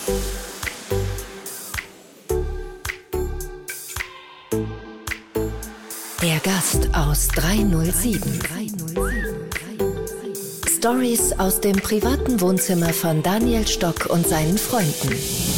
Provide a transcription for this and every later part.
Der Gast aus 307. Stories aus dem privaten Wohnzimmer von Daniel Stock und seinen Freunden.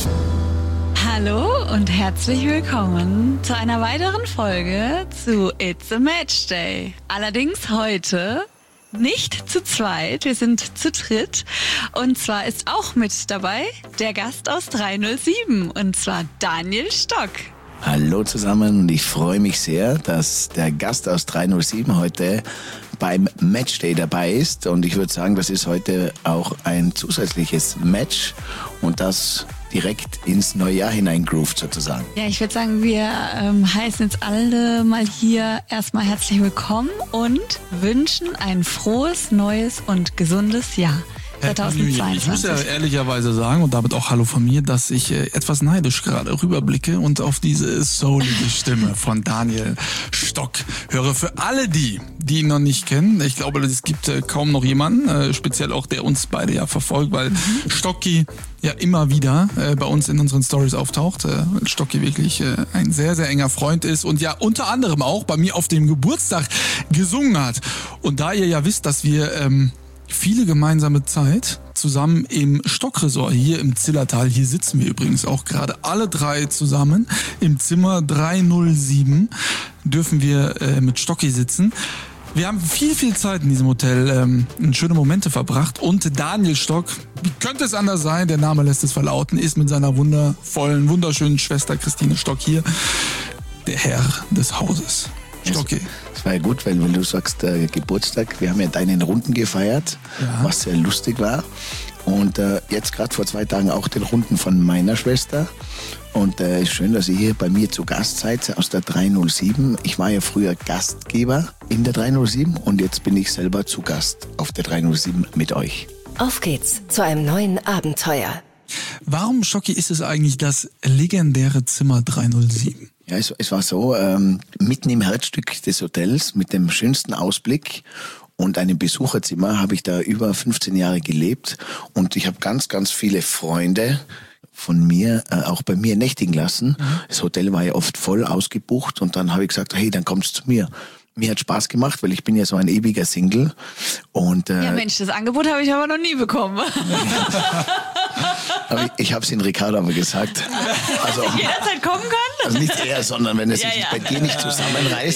Hallo und herzlich willkommen zu einer weiteren Folge zu It's a Match Day. Allerdings heute nicht zu zweit, wir sind zu dritt. Und zwar ist auch mit dabei der Gast aus 307, und zwar Daniel Stock. Hallo zusammen, und ich freue mich sehr, dass der Gast aus 307 heute beim Matchday dabei ist. Und ich würde sagen, das ist heute auch ein zusätzliches Match und das direkt ins neue Jahr hineingroovt sozusagen. Ja, ich würde sagen, wir heißen jetzt alle mal hier erstmal herzlich willkommen und wünschen ein frohes, neues und gesundes Jahr. 2022. Ich muss ja ehrlicherweise sagen, und damit auch Hallo von mir, dass ich etwas neidisch gerade rüberblicke und auf diese soulige Stimme von Daniel Stock höre. Für alle die ihn noch nicht kennen, ich glaube, es gibt kaum noch jemanden, speziell auch der uns beide ja verfolgt, weil Stocki ja immer wieder bei uns in unseren Stories auftaucht. Stocki wirklich ein sehr, sehr enger Freund ist und ja unter anderem auch bei mir auf dem Geburtstag gesungen hat. Und da ihr ja wisst, dass wir viele gemeinsame Zeit zusammen im Stockresort hier im Zillertal. Hier sitzen wir übrigens auch gerade alle drei zusammen im Zimmer 307. Dürfen wir mit Stocki sitzen. Wir haben viel Zeit in diesem Hotel, schöne Momente verbracht, und Daniel Stock, wie könnte es anders sein, der Name lässt es verlauten, ist mit seiner wunderschönen Schwester Christine Stock hier der Herr des Hauses. Stocki. Das war ja gut, weil du sagst, Geburtstag, wir haben ja deinen Runden gefeiert, was sehr lustig war. Und jetzt gerade vor 2 Tagen auch den Runden von meiner Schwester. Und ist schön, dass ihr hier bei mir zu Gast seid aus der 307. Ich war ja früher Gastgeber in der 307 und jetzt bin ich selber zu Gast auf der 307 mit euch. Auf geht's zu einem neuen Abenteuer. Warum, Stocki, ist es eigentlich das legendäre Zimmer 307? Ja, es war so, mitten im Herzstück des Hotels mit dem schönsten Ausblick und einem Besucherzimmer habe ich da über 15 Jahre gelebt, und ich habe ganz viele Freunde von mir auch bei mir nächtigen lassen. Das Hotel war ja oft voll ausgebucht, und dann habe ich gesagt, hey, dann kommst zu mir. Mir hat Spaß gemacht, weil ich bin ja so ein ewiger Single. Und, ja Mensch, das Angebot habe ich aber noch nie bekommen. aber ich habe es in Ricardo aber gesagt. Also, dass ich jederzeit kommen kann? Also nicht er, sondern wenn es sich bei dir nicht zusammenreißt,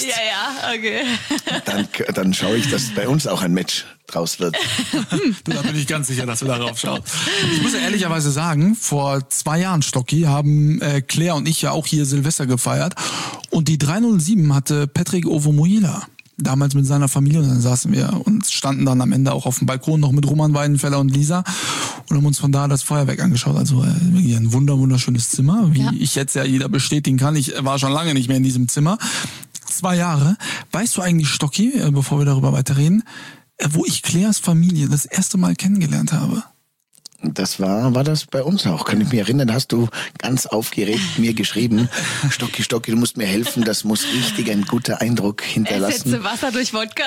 okay. dann schaue ich, dass bei uns auch ein Match draus wird. Da bin ich ganz sicher, dass wir darauf schauen. Ich muss ja ehrlicherweise sagen, vor 2 Jahren, Stocki, haben Claire und ich ja auch hier Silvester gefeiert, und die 307 hatte Patrick Ovomuila damals mit seiner Familie, und dann saßen wir und standen dann am Ende auch auf dem Balkon noch mit Roman Weidenfeller und Lisa und haben uns von da das Feuerwerk angeschaut. Also wirklich ein wunderschönes Zimmer, wie ich jetzt ja jeder bestätigen kann. Ich war schon lange nicht mehr in diesem Zimmer. 2 Jahre. Weißt du eigentlich, Stocki, bevor wir darüber weiterreden, wo ich Claires Familie das erste Mal kennengelernt habe? Das war das bei uns auch. Kann ich mich erinnern, hast du ganz aufgeregt mir geschrieben, Stocki, du musst mir helfen, das muss richtig ein guter Eindruck hinterlassen. Ersetze Wasser durch Wodka.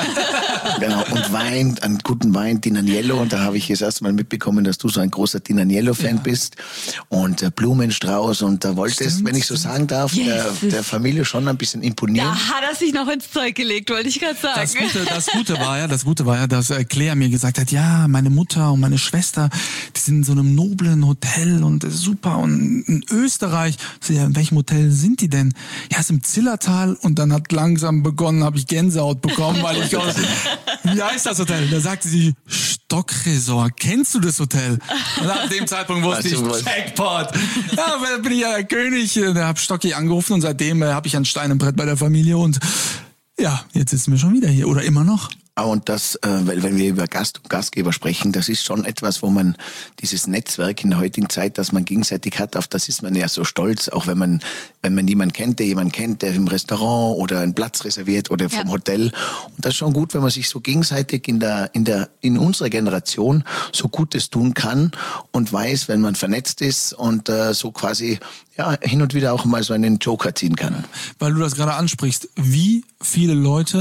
Genau, und Wein, einen guten Wein, Dinaniello, und da habe ich das erste Mal mitbekommen, dass du so ein großer Dinaniello-Fan bist, und Blumenstrauß, und da wolltest, wenn ich so sagen darf, der Familie schon ein bisschen imponieren. Da hat er sich noch ins Zeug gelegt, wollte ich gerade sagen. Das Gute war ja, dass Claire mir gesagt hat, ja, meine Mutter und meine Schwester, die sind in so einem noblen Hotel und super, und in Österreich. Ich so, ja, in welchem Hotel sind die denn? Ja, ist im Zillertal, und dann hat langsam begonnen, habe ich Gänsehaut bekommen, weil ich aus, wie heißt das Hotel? Da sagte sie, Stockresort. Kennst du das Hotel? Und ab dem Zeitpunkt wusste ich, Jackpot. Ja, da bin ich ja der König. Da habe Stocki angerufen, und seitdem habe ich ein Stein im Brett bei der Familie, und ja, jetzt sitzen wir schon wieder hier, oder immer noch. Und das, weil wenn wir über Gast und Gastgeber sprechen, das ist schon etwas, wo man dieses Netzwerk in der heutigen Zeit, das man gegenseitig hat, auf das ist man ja so stolz, auch wenn man jemanden kennt, der im Restaurant oder einen Platz reserviert oder vom Hotel. Und das ist schon gut, wenn man sich so gegenseitig in unserer Generation so Gutes tun kann und weiß, wenn man vernetzt ist und so quasi hin und wieder auch mal so einen Joker ziehen kann. Weil du das gerade ansprichst, wie viele Leute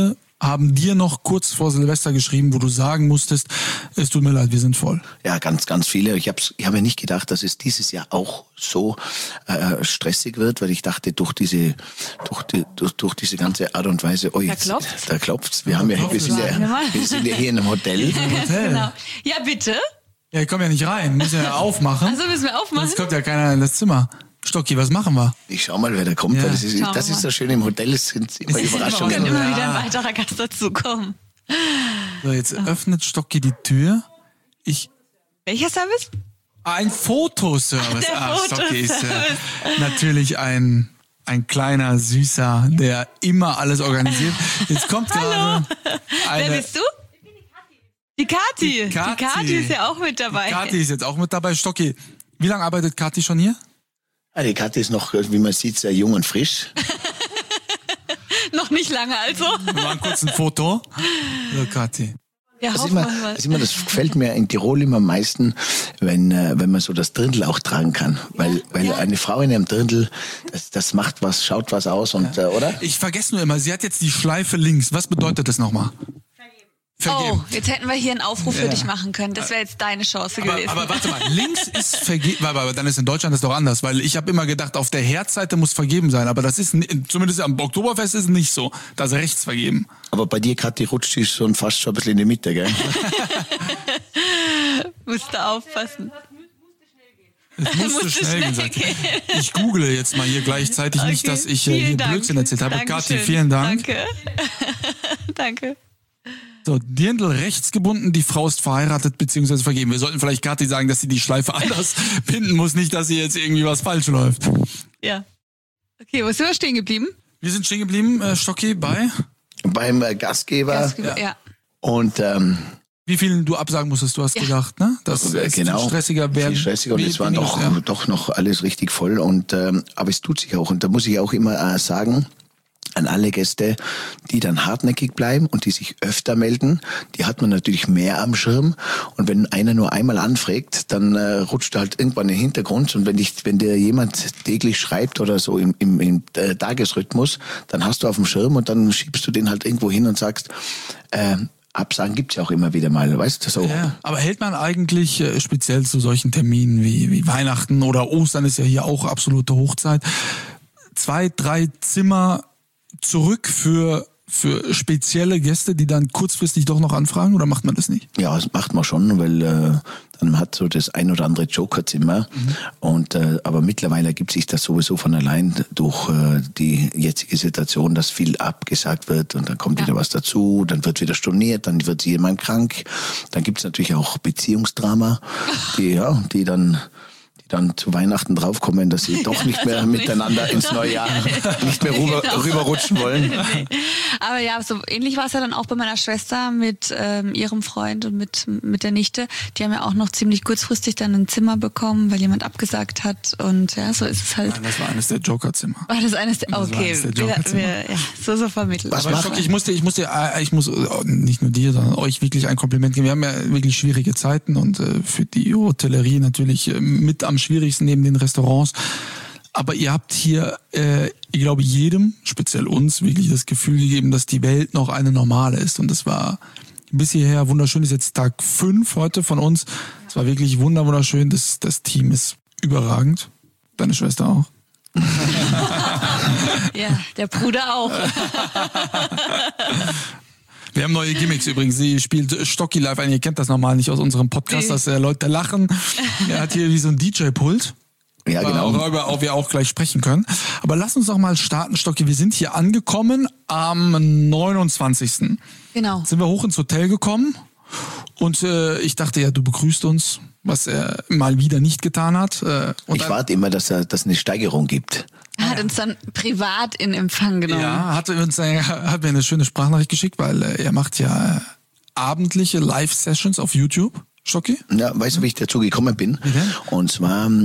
haben dir noch kurz vor Silvester geschrieben, wo du sagen musstest, es tut mir leid, wir sind voll? Ja, ganz, ganz viele. Ich habe ja nicht gedacht, dass es dieses Jahr auch so stressig wird, weil ich dachte, durch diese ganze Art und Weise, da klopft's. Wir sind ja hier in einem Hotel. Genau. Ja, bitte. Ja, ich komme ja nicht rein, müssen ja aufmachen. Also müssen wir aufmachen? Sonst kommt ja keiner in das Zimmer. Stocki, was machen wir? Ich schau mal, wer da kommt. Ja. Weil das ist so schön im Hotel, es sind immer Überraschungen. Kann immer wieder ein weiterer Gast dazukommen. So, jetzt öffnet Stocki die Tür. Welcher Service? Ein Fotoservice. Der Stocki ist Fotoservice. natürlich ein kleiner Süßer, der immer alles organisiert. Jetzt kommt gerade Wer bist du? Die Kathi. Die Kathi ist ja auch mit dabei. Die Kathi ist jetzt auch mit dabei. Stocki, wie lange arbeitet Kathi schon hier? Ah, die Kathi ist noch, wie man sieht, sehr jung und frisch. Noch nicht lange also. Wir machen kurz ein Foto. So, Kathi. Ja, das gefällt mir in Tirol immer am meisten, wenn man so das Dirndl auch tragen kann. Weil eine Frau in einem Dirndl, das macht was, schaut was aus und, oder? Ich vergesse nur immer, sie hat jetzt die Schleife links. Was bedeutet das nochmal? Vergeben. Oh, jetzt hätten wir hier einen Aufruf für dich machen können. Das wäre jetzt deine Chance gewesen. Aber warte mal, links ist vergeben, aber dann ist in Deutschland das doch anders, weil ich habe immer gedacht, auf der Herzseite muss vergeben sein, aber das ist, zumindest am Oktoberfest ist es nicht so, da ist rechts vergeben. Aber bei dir, Kathi, rutscht die schon fast schon ein bisschen in die Mitte, gell? Musst du aufpassen. Es musste schnell gehen, sagt er. Ich google jetzt mal hier gleichzeitig, nicht, dass ich hier Blödsinn erzählt habe. Kathi, vielen Dank. Danke. Danke. So, Dirndl rechts gebunden, die Frau ist verheiratet bzw. vergeben. Wir sollten vielleicht Kathi sagen, dass sie die Schleife anders binden muss, nicht, dass hier jetzt irgendwie was falsch läuft. Ja. Okay, wo sind wir stehen geblieben? Wir sind stehen geblieben, Stocki, beim Gastgeber. Ja. Und wie vielen du absagen musstest, du hast gedacht, ne? Das ist genau, stressiger werden. viel stressiger und es war doch noch alles richtig voll. Und aber es tut sich auch. Und da muss ich auch immer sagen, an alle Gäste, die dann hartnäckig bleiben und die sich öfter melden, die hat man natürlich mehr am Schirm. Und wenn einer nur einmal anfragt, dann rutscht er halt irgendwann in den Hintergrund. Und wenn dir jemand täglich schreibt oder so im Tagesrhythmus, dann hast du auf dem Schirm und dann schiebst du den halt irgendwo hin und sagst, Absagen gibt's ja auch immer wieder mal, weißt du so. Ja, aber hält man eigentlich speziell zu solchen Terminen wie Weihnachten oder Ostern ist ja hier auch absolute Hochzeit, 2, 3 Zimmer zurück für spezielle Gäste, die dann kurzfristig doch noch anfragen, oder macht man das nicht? Ja, das macht man schon, weil dann hat so das ein oder andere Jokerzimmer. Und aber mittlerweile ergibt sich das sowieso von allein durch die jetzige Situation, dass viel abgesagt wird und dann kommt wieder was dazu, dann wird wieder storniert, dann wird jemand krank. Dann gibt's natürlich auch Beziehungsdrama, die dann zu Weihnachten draufkommen, dass sie doch nicht mehr miteinander ins neue Jahr nicht mehr rüberrutschen wollen. Nee. Aber ja, so ähnlich war es ja dann auch bei meiner Schwester mit ihrem Freund und mit der Nichte. Die haben ja auch noch ziemlich kurzfristig dann ein Zimmer bekommen, weil jemand abgesagt hat. Und ja, so ist es halt. Nein, das war eines der Jokerzimmer. War das eines der? Okay, so vermittelt. Was Aber Stock, ich muss nicht nur dir, sondern euch wirklich ein Kompliment geben. Wir haben ja wirklich schwierige Zeiten und für die Hotellerie natürlich mit am schwierigsten neben den Restaurants. Aber ihr habt hier, ich glaube, jedem, speziell uns, wirklich das Gefühl gegeben, dass die Welt noch eine normale ist. Und das war bis hierher wunderschön. Das ist jetzt Tag 5 heute von uns. Es war wirklich wunderschön. Das Team ist überragend. Deine Schwester auch. Ja, der Bruder auch. Wir haben neue Gimmicks übrigens. Sie spielt Stocki live ein. Ihr kennt das normal nicht aus unserem Podcast, dass Leute lachen. Er hat hier wie so ein DJ-Pult. Ja, genau. Worüber wir auch gleich sprechen können. Aber lass uns doch mal starten, Stocki. Wir sind hier angekommen am 29. Genau. Sind wir hoch ins Hotel gekommen. Und ich dachte ja, du begrüßt uns, was er mal wieder nicht getan hat. Ich warte immer, dass es eine Steigerung gibt. Er hat uns dann privat in Empfang genommen. Ja, hat mir eine schöne Sprachnachricht geschickt, weil er macht ja abendliche Live-Sessions auf YouTube. Stocki? Ja, weißt du, wie ich dazu gekommen bin? Wie denn? Und zwar um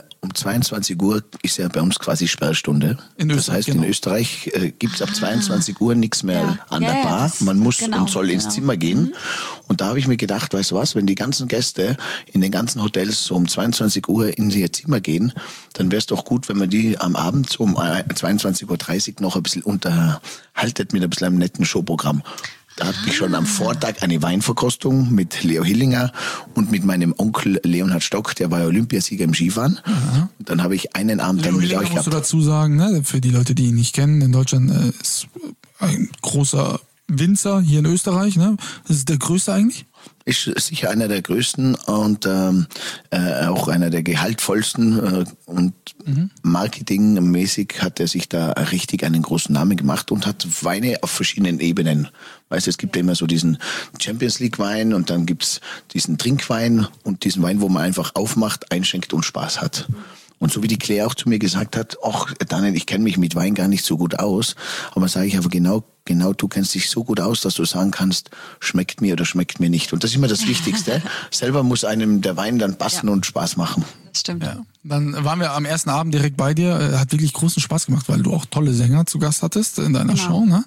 22 Uhr ist ja bei uns quasi Sperrstunde. In das Österreich, heißt, genau. in Österreich gibt's ab 22 Uhr nichts mehr an der Bar. Man muss und soll ins Zimmer gehen. Und da habe ich mir gedacht, weißt du was, wenn die ganzen Gäste in den ganzen Hotels so um 22 Uhr in ihr Zimmer gehen, dann wäre es doch gut, wenn man die am Abend um 22.30 Uhr noch ein bisschen unterhaltet mit ein bisschen einem netten Showprogramm. Da hatte ich schon am Vortag eine Weinverkostung mit Leo Hillinger und mit meinem Onkel Leonhard Stock, der war Olympiasieger im Skifahren. Und dann habe ich einen Abend dann mit euch musst du gehabt. dazu sagen, ne, für die Leute, die ihn nicht kennen, in Deutschland ist ein großer Winzer hier in Österreich. Ne? Das ist der größte eigentlich? Ist sicher einer der größten und auch einer der gehaltvollsten und marketingmäßig hat er sich da richtig einen großen Namen gemacht und hat Weine auf verschiedenen Ebenen. Weißt du, es gibt ja immer so diesen Champions League Wein und dann gibt's diesen Trinkwein und diesen Wein, wo man einfach aufmacht, einschenkt und Spaß hat. Und so wie die Claire auch zu mir gesagt hat, ach Daniel, ich kenne mich mit Wein gar nicht so gut aus, aber sage ich aber genau, du kennst dich so gut aus, dass du sagen kannst, schmeckt mir oder schmeckt mir nicht. Und das ist immer das Wichtigste. Selber muss einem der Wein dann passen und Spaß machen. Das stimmt. Ja. Dann waren wir am ersten Abend direkt bei dir. Hat wirklich großen Spaß gemacht, weil du auch tolle Sänger zu Gast hattest in deiner Show. Ne?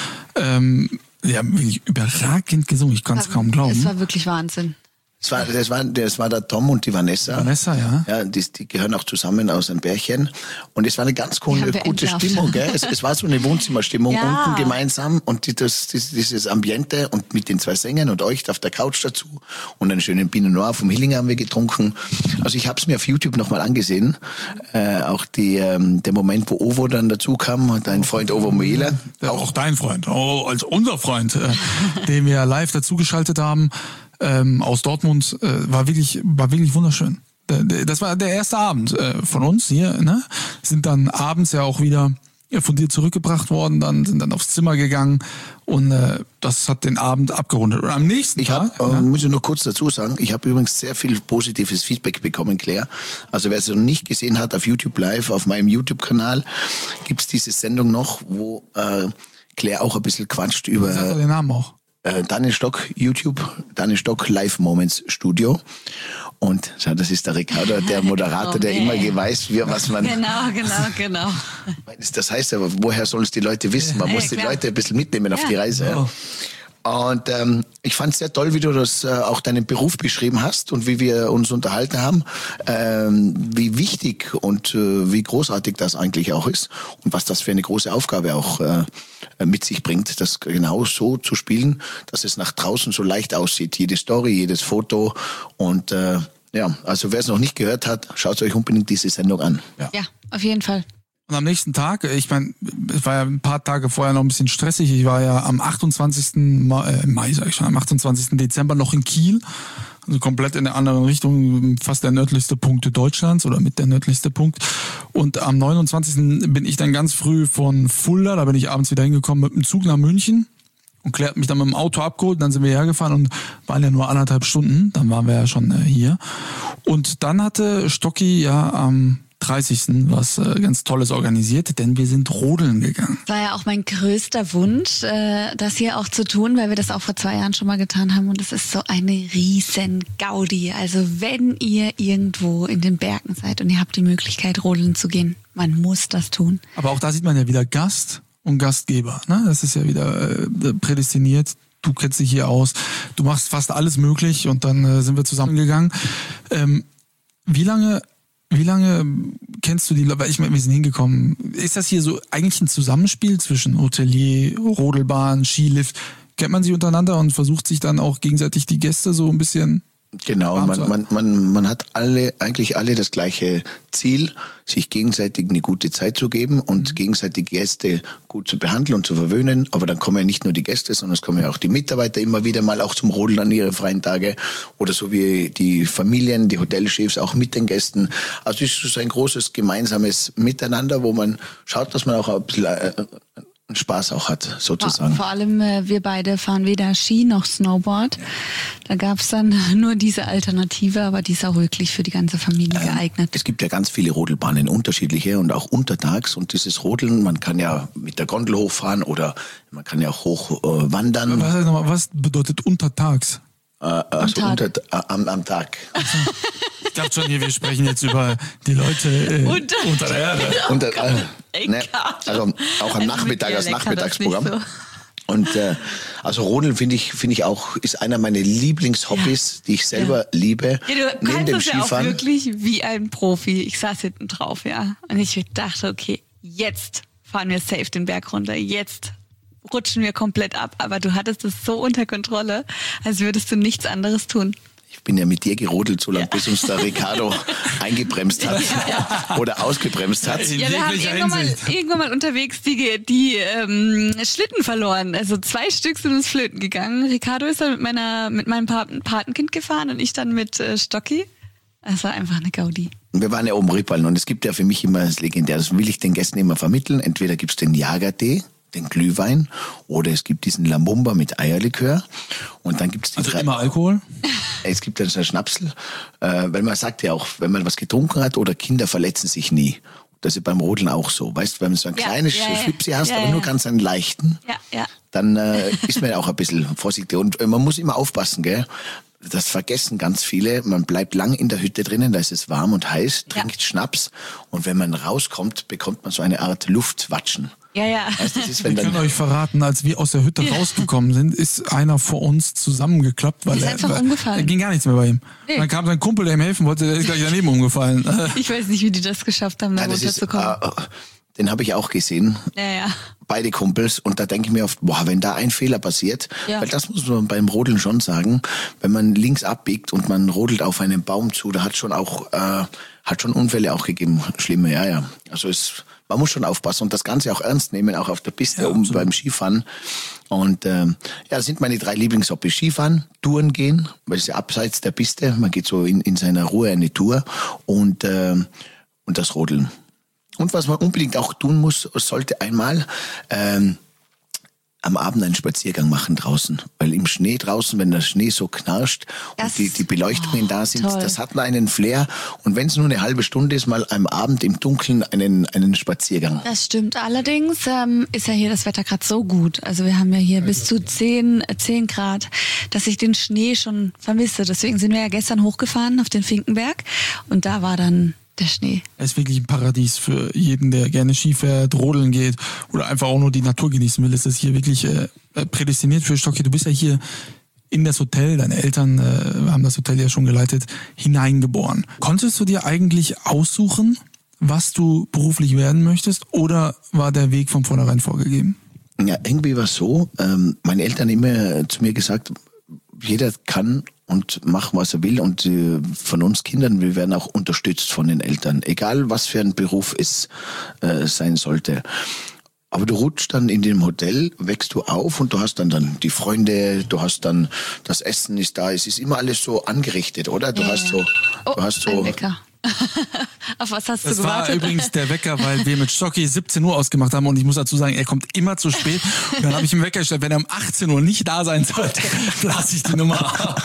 Die haben wirklich überragend gesungen. Ich kann es kaum glauben. Es war wirklich Wahnsinn. Das war der Tom und die Vanessa. Vanessa, ja. Ja, die gehören auch zusammen aus einem Pärchen. Und es war eine ganz gute entlarvt. Stimmung, gell? Es war so eine Wohnzimmerstimmung Ja. unten gemeinsam und dieses Ambiente und mit den zwei Sängern und euch auf der Couch dazu und einen schönen Pinot Noir vom Hillinger haben wir getrunken. Also ich habe es mir auf YouTube nochmal angesehen. Auch der Moment, wo Ovo dann dazu kam, dein Freund Ovo Muela. Auch dein Freund, als unser Freund, den wir live dazugeschaltet haben. Aus Dortmund, war wirklich wunderschön. Das war der erste Abend von uns hier, ne? Sind dann abends ja auch wieder von dir zurückgebracht worden, sind dann aufs Zimmer gegangen und das hat den Abend abgerundet. Und am nächsten Tag... muss ich nur kurz dazu sagen, ich habe übrigens sehr viel positives Feedback bekommen, Claire. Also wer es noch nicht gesehen hat, auf YouTube Live, auf meinem YouTube-Kanal, gibt's diese Sendung noch, wo Claire auch ein bisschen quatscht über... Sag den Namen auch. Daniel Stock, YouTube, Daniel Stock Live Moments Studio. Und schau, das ist der Ricardo, der Moderator, der immer weiß, was man... Genau. Das heißt aber, woher sollen es die Leute wissen? Man muss die Leute ein bisschen mitnehmen auf die Reise. Ja. Und ich fand es sehr toll, wie du das auch deinen Beruf beschrieben hast und wie wir uns unterhalten haben, wie wichtig und wie großartig das eigentlich auch ist und was das für eine große Aufgabe auch mit sich bringt, das genau so zu spielen, dass es nach draußen so leicht aussieht. Jede Story, jedes Foto und also wer es noch nicht gehört hat, schaut euch unbedingt diese Sendung an. Ja, auf jeden Fall. Und am nächsten Tag, ich meine, es war ja ein paar Tage vorher noch ein bisschen stressig. Ich war ja am 28. am 28. Dezember noch in Kiel. Also komplett in der anderen Richtung, fast der nördlichste Punkt Deutschlands oder mit der nördlichste Punkt. Und am 29. bin ich dann ganz früh von Fulda, da bin ich abends wieder hingekommen mit dem Zug nach München. Und Claire hat mich dann mit dem Auto abgeholt, dann sind wir hergefahren und waren ja nur 1,5 Stunden, dann waren wir ja schon hier. Und dann hatte Stocki ja am 30. was ganz Tolles organisiert, denn wir sind rodeln gegangen. Das war ja auch mein größter Wunsch, das hier auch zu tun, weil wir das auch vor 2 Jahren schon mal getan haben und es ist so eine riesen Gaudi. Also wenn ihr irgendwo in den Bergen seid und ihr habt die Möglichkeit, rodeln zu gehen, man muss das tun. Aber auch da sieht man ja wieder Gast und Gastgeber, ne? Das ist ja wieder prädestiniert. Du kennst dich hier aus, du machst fast alles möglich und dann sind wir zusammengegangen. Wie lange kennst du die Leute? Ich meine, wir sind hingekommen. Ist das hier so eigentlich ein Zusammenspiel zwischen Hotelier, Rodelbahn, Skilift? Kennt man sich untereinander und versucht sich dann auch gegenseitig die Gäste so ein bisschen... Genau, man hat eigentlich alle das gleiche Ziel, sich gegenseitig eine gute Zeit zu geben und gegenseitig Gäste gut zu behandeln und zu verwöhnen. Aber dann kommen ja nicht nur die Gäste, sondern es kommen ja auch die Mitarbeiter immer wieder mal auch zum Rodeln an ihre freien Tage oder so wie die Familien, die Hotelchefs auch mit den Gästen. Also es ist so ein großes gemeinsames Miteinander, wo man schaut, dass man auch ein bisschen Spaß auch hat, sozusagen. Vor allem wir beide fahren weder Ski noch Snowboard. Da gab's dann nur diese Alternative, aber die ist auch wirklich für die ganze Familie geeignet. Es gibt ja ganz viele Rodelbahnen, unterschiedliche und auch untertags. Und dieses Rodeln, man kann ja mit der Gondel hochfahren oder man kann ja auch hoch wandern. Was bedeutet untertags? Also am Tag. Ich dachte schon, hier, wir sprechen jetzt über die Leute unter der Erde. Also auch am Nachmittag, als Nachmittagsprogramm. So. Und also Rodeln finde ich auch, ist einer meiner Lieblingshobbys, die ich selber liebe. Ja, du neben kannst dem das ja auch Skifahren. wirklich wie ein Profi. Ich saß hinten drauf, ja. Und ich dachte, okay, jetzt fahren wir safe den Berg runter. Jetzt rutschen wir komplett ab. Aber du hattest es so unter Kontrolle, als würdest du nichts anderes tun. Ich bin ja mit dir gerodelt, so lange, bis uns der Ricardo eingebremst hat oder ausgebremst hat. Ja, wir haben irgendwann mal unterwegs die Schlitten verloren. Also 2 Stück sind uns flöten gegangen. Ricardo ist dann mit meinem Patenkind gefahren und ich dann mit Stocki. Das war einfach eine Gaudi. Wir waren ja oben Rippallen und es gibt ja für mich immer das Legendäre, das will ich den Gästen immer vermitteln. Entweder gibt's den Jagertee, den Glühwein, oder es gibt diesen Lamumba mit Eierlikör und dann gibt's die Also immer Alkohol? Es gibt dann so ein Schnapsel, weil man sagt ja auch, wenn man was getrunken hat oder Kinder verletzen sich nie. Das ist beim Rodeln auch so. Weißt du, wenn du so ein kleines Schlipsi hast, aber nur ganz einen leichten, dann ist man ja auch ein bisschen vorsichtig. Und man muss immer aufpassen, gell? Das vergessen ganz viele. Man bleibt lang in der Hütte drinnen, da ist es warm und heiß, trinkt Schnaps und wenn man rauskommt, bekommt man so eine Art Luftwatschen. Ja. Weißt, das ist, Ich kann euch verraten, als wir aus der Hütte rausgekommen sind, ist einer vor uns zusammengeklappt, weil ist einfach umgefallen. Er ging gar nichts mehr bei ihm. Nee. Dann kam sein Kumpel, der ihm helfen wollte, der ist gleich daneben umgefallen. Ich weiß nicht, wie die das geschafft haben, da runterzukommen. Den habe ich auch gesehen. Ja. Beide Kumpels. Und da denke ich mir oft, wenn da ein Fehler passiert, weil das muss man beim Rodeln schon sagen, wenn man links abbiegt und man rodelt auf einen Baum zu, da hat schon Unfälle auch gegeben. Schlimme, ja. Also man muss schon aufpassen und das Ganze auch ernst nehmen, auch auf der Piste beim Skifahren. Und das sind meine 3 Lieblingshobbys. Skifahren, Touren gehen, weil es ja abseits der Piste, man geht so in seiner Ruhe eine Tour und das Rodeln. Und was man unbedingt auch tun muss, sollte einmal am Abend einen Spaziergang machen draußen. Weil im Schnee draußen, wenn der Schnee so knarscht und die Beleuchtungen da sind, toll. Das hat einen Flair. Und wenn es nur eine halbe Stunde ist, mal am Abend im Dunkeln einen Spaziergang. Das stimmt. Allerdings ist ja hier das Wetter gerade so gut. Also wir haben ja hier bis zu 10 Grad, dass ich den Schnee schon vermisse. Deswegen sind wir ja gestern hochgefahren auf den Finkenberg und da war dann der Schnee. Es ist wirklich ein Paradies für jeden, der gerne Ski fährt, rodeln geht oder einfach auch nur die Natur genießen will. Es ist hier wirklich prädestiniert für Stocki. Du bist ja hier in das Hotel, deine Eltern haben das Hotel ja schon geleitet, hineingeboren. Konntest du dir eigentlich aussuchen, was du beruflich werden möchtest, oder war der Weg von vornherein vorgegeben? Ja, irgendwie war es so, meine Eltern haben immer zu mir gesagt, jeder kann und macht, was er will, und von uns Kindern, wir werden auch unterstützt von den Eltern, egal was für ein Beruf es sein sollte. Aber du rutschst dann in dem Hotel, wächst du auf und du hast dann die Freunde, du hast dann, das Essen ist da, es ist immer alles so angerichtet, oder? Du hast so... Ein Wecker. Auf was hast du gewartet? Das war übrigens der Wecker, weil wir mit Stocki 17 Uhr ausgemacht haben und ich muss dazu sagen, er kommt immer zu spät. Und dann habe ich ihm Wecker gestellt, wenn er um 18 Uhr nicht da sein sollte, lasse ich die Nummer ab.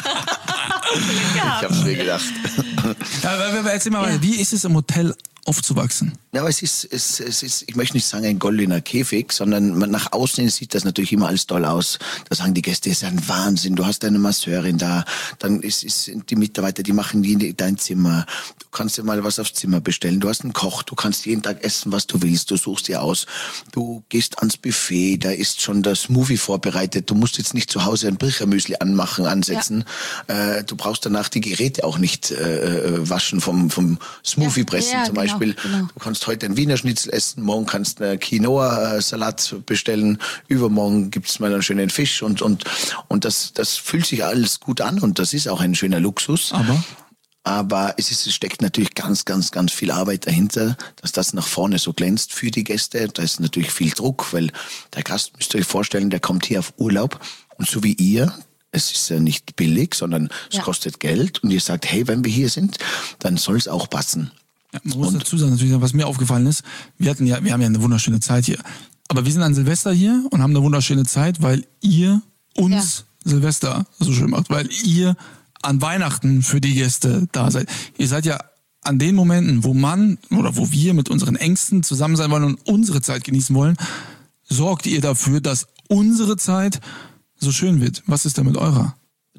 Ich hab's mir gedacht. Ja, erzähl mal weiter, wie ist es im Hotel aufzuwachsen? Ja, aber es ist, ich möchte nicht sagen ein goldener Käfig, sondern nach außen sieht das natürlich immer alles toll aus. Da sagen die Gäste, es ist ein Wahnsinn, du hast eine Masseurin da, dann sind die Mitarbeiter, die machen dein Zimmer. Du kannst dir mal was aufs Zimmer bestellen, du hast einen Koch, du kannst jeden Tag essen, was du willst, du suchst dir aus. Du gehst ans Buffet, da ist schon das Smoothie vorbereitet, du musst jetzt nicht zu Hause ein Birchermüsli ansetzen. Ja. Du brauchst danach die Geräte auch nicht waschen vom Smoothie-Pressen zum Beispiel. Genau. Du kannst heute ein Wiener Schnitzel essen, morgen kannst du einen Quinoa-Salat bestellen, übermorgen gibt's mal einen schönen Fisch und das fühlt sich alles gut an und das ist auch ein schöner Luxus. Aber es steckt natürlich ganz, ganz, ganz viel Arbeit dahinter, dass das nach vorne so glänzt für die Gäste. Da ist natürlich viel Druck, weil der Gast, müsst ihr euch vorstellen, der kommt hier auf Urlaub und so wie ihr, es ist ja nicht billig, sondern es kostet Geld und ihr sagt, hey, wenn wir hier sind, dann soll es auch passen. Ja, man muss dazu sagen, natürlich, was mir aufgefallen ist, wir haben ja eine wunderschöne Zeit hier. Aber wir sind an Silvester hier und haben eine wunderschöne Zeit, weil ihr uns Silvester so schön macht, weil ihr an Weihnachten für die Gäste da seid. Ihr seid ja an den Momenten, wo wo wir mit unseren Ängsten zusammen sein wollen und unsere Zeit genießen wollen, sorgt ihr dafür, dass unsere Zeit so schön wird. Was ist denn mit eurer?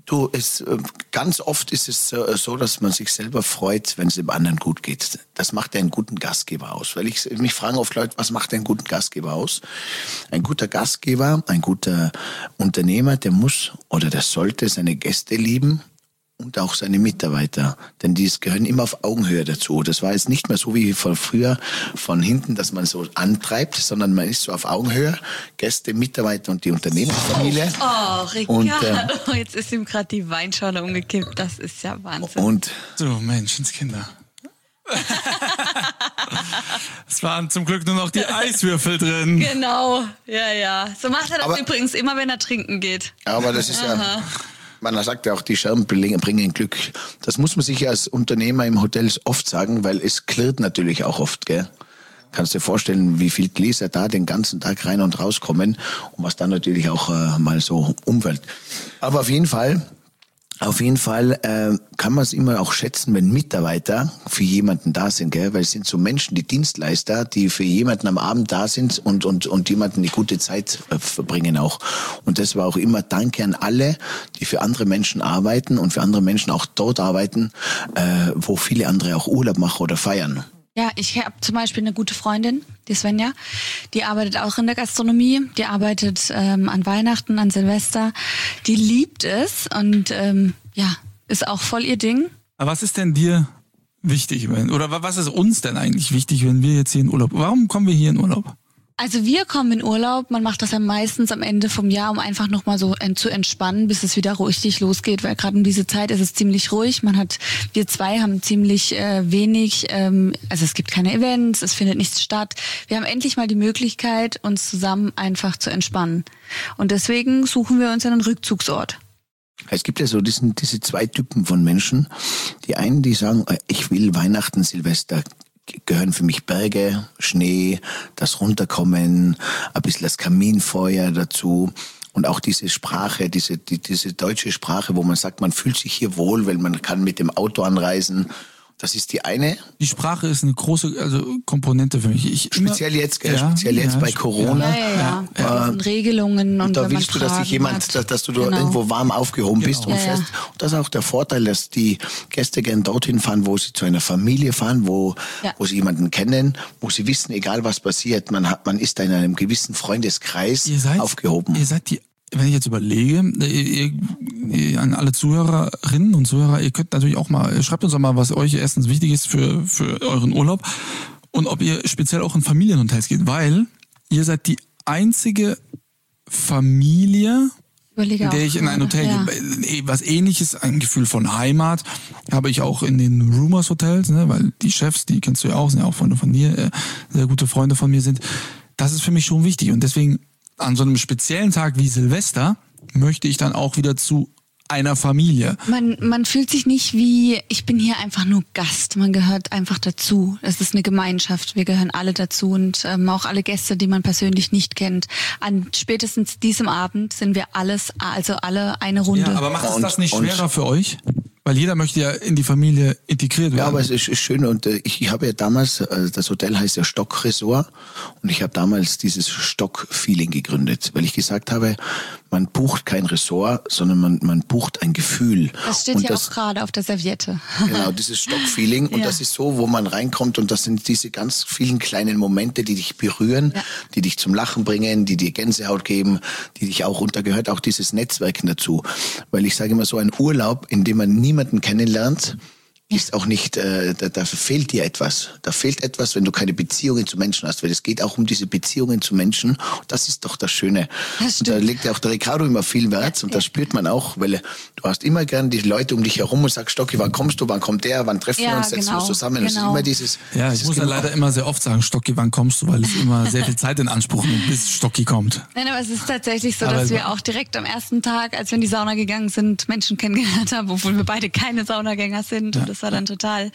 Ganz oft ist es so, dass man sich selber freut, wenn es dem anderen gut geht. Das macht einen guten Gastgeber aus. Weil mich fragen oft Leute, was macht einen guten Gastgeber aus? Ein guter Gastgeber, ein guter Unternehmer, der muss oder der sollte seine Gäste lieben und auch seine Mitarbeiter. Denn die gehören immer auf Augenhöhe dazu. Das war jetzt nicht mehr so wie von früher von hinten, dass man so antreibt, sondern man ist so auf Augenhöhe. Gäste, Mitarbeiter und die Unternehmensfamilie. Oh, Ricardo, jetzt ist ihm gerade die Weinschorle umgekippt. Das ist ja Wahnsinn. Und So, Menschenskinder. Es waren zum Glück nur noch die Eiswürfel drin. Genau, ja. So macht er das Aber- übrigens immer, wenn er trinken geht. aber das ist ja... Man sagt ja auch, die Scherben bringen Glück. Das muss man sich als Unternehmer im Hotel oft sagen, weil es klirrt natürlich auch oft, gell? Kannst dir vorstellen, wie viel Gläser da den ganzen Tag rein und rauskommen und was dann natürlich auch mal so umfällt. Aber auf jeden Fall kann man es immer auch schätzen, wenn Mitarbeiter für jemanden da sind, gell? Weil es sind so Menschen, die Dienstleister, die für jemanden am Abend da sind und jemanden eine gute Zeit verbringen auch. Und das war auch immer Danke an alle, die für andere Menschen arbeiten und für andere Menschen auch dort arbeiten, wo viele andere auch Urlaub machen oder feiern. Ja, ich habe zum Beispiel eine gute Freundin, die Svenja, die arbeitet auch in der Gastronomie, die arbeitet an Weihnachten, an Silvester, die liebt es und ist auch voll ihr Ding. Aber was ist denn dir wichtig, oder was ist uns denn eigentlich wichtig, wenn wir jetzt hier in Urlaub, warum kommen wir hier in Urlaub? Also wir kommen in Urlaub, man macht das ja meistens am Ende vom Jahr, um einfach nochmal so zu entspannen, bis es wieder richtig losgeht, weil gerade um diese Zeit ist es ziemlich ruhig. Wir zwei haben ziemlich wenig, also es gibt keine Events, es findet nichts statt. Wir haben endlich mal die Möglichkeit, uns zusammen einfach zu entspannen. Und deswegen suchen wir uns einen Rückzugsort. Es gibt ja so diese zwei Typen von Menschen. Die einen, die sagen, ich will Weihnachten, Silvester, gehören für mich Berge, Schnee, das Runterkommen, ein bisschen das Kaminfeuer dazu und auch diese Sprache, diese deutsche Sprache, wo man sagt, man fühlt sich hier wohl, weil man kann mit dem Auto anreisen. Das ist die eine. Die Sprache ist eine große Komponente für mich. Speziell jetzt bei Corona. Ja. Das sind Regelungen und da wenn man willst du, dass dich Fragen jemand, hat. dass du irgendwo warm aufgehoben bist und fährst. Und das ist auch der Vorteil, dass die Gäste gern dorthin fahren, wo sie zu einer Familie fahren, wo sie jemanden kennen, wo sie wissen, egal was passiert, man ist da in einem gewissen Freundeskreis aufgehoben. Ihr seid die, wenn ich jetzt überlege, an alle Zuhörerinnen und Zuhörer, ihr könnt natürlich auch mal, schreibt uns auch mal, was euch erstens wichtig ist für euren Urlaub und ob ihr speziell auch in Familienhotels geht, weil ihr seid die einzige Familie, in der ich in ein Hotel gehe. Was Ähnliches, ein Gefühl von Heimat, habe ich auch in den Rumors Hotels, ne, weil die Chefs, die kennst du ja auch, sind ja auch Freunde von dir, sehr gute Freunde von mir sind. Das ist für mich schon wichtig und deswegen an so einem speziellen Tag wie Silvester möchte ich dann auch wieder zu einer Familie. Man fühlt sich nicht wie, ich bin hier einfach nur Gast. Man gehört einfach dazu. Es ist eine Gemeinschaft. Wir gehören alle dazu und auch alle Gäste, die man persönlich nicht kennt. An spätestens diesem Abend sind wir alle eine Runde. Ja, aber macht es das nicht schwerer für euch? Weil jeder möchte ja in die Familie integriert werden. Ja, aber es ist schön und ich habe ja damals, das Hotel heißt ja Stock Resort und ich habe damals dieses Stock-Feeling gegründet, weil ich gesagt habe, man bucht kein Resort, sondern man bucht ein Gefühl. Das steht ja auch gerade auf der Serviette. Genau, dieses Stock-Feeling und das ist so, wo man reinkommt und das sind diese ganz vielen kleinen Momente, die dich berühren, die dich zum Lachen bringen, die dir Gänsehaut geben, die dich auch, und da gehört auch dieses Netzwerken dazu. Weil ich sage immer so, ein Urlaub, in dem man niemanden kennenlernt, ist auch nicht, da fehlt dir etwas. Da fehlt etwas, wenn du keine Beziehungen zu Menschen hast, weil es geht auch um diese Beziehungen zu Menschen. Und das ist doch das Schöne. Und da legt ja auch der Ricardo immer viel Wert und das spürt man auch, weil du hast immer gern die Leute um dich herum und sagst, Stocki, wann kommst du, wann kommt der, wann treffen wir uns, setzen wir uns zusammen. Genau. Es ist immer dieses... Ja, ich muss ja leider immer sehr oft sagen, Stocki, wann kommst du, weil es immer sehr viel Zeit in Anspruch nimmt, bis Stocki kommt. Nein, aber es ist tatsächlich so, dass wir auch direkt am ersten Tag, als wir in die Sauna gegangen sind, Menschen kennengelernt haben, obwohl wir beide keine Saunagänger sind. Und das war dann total...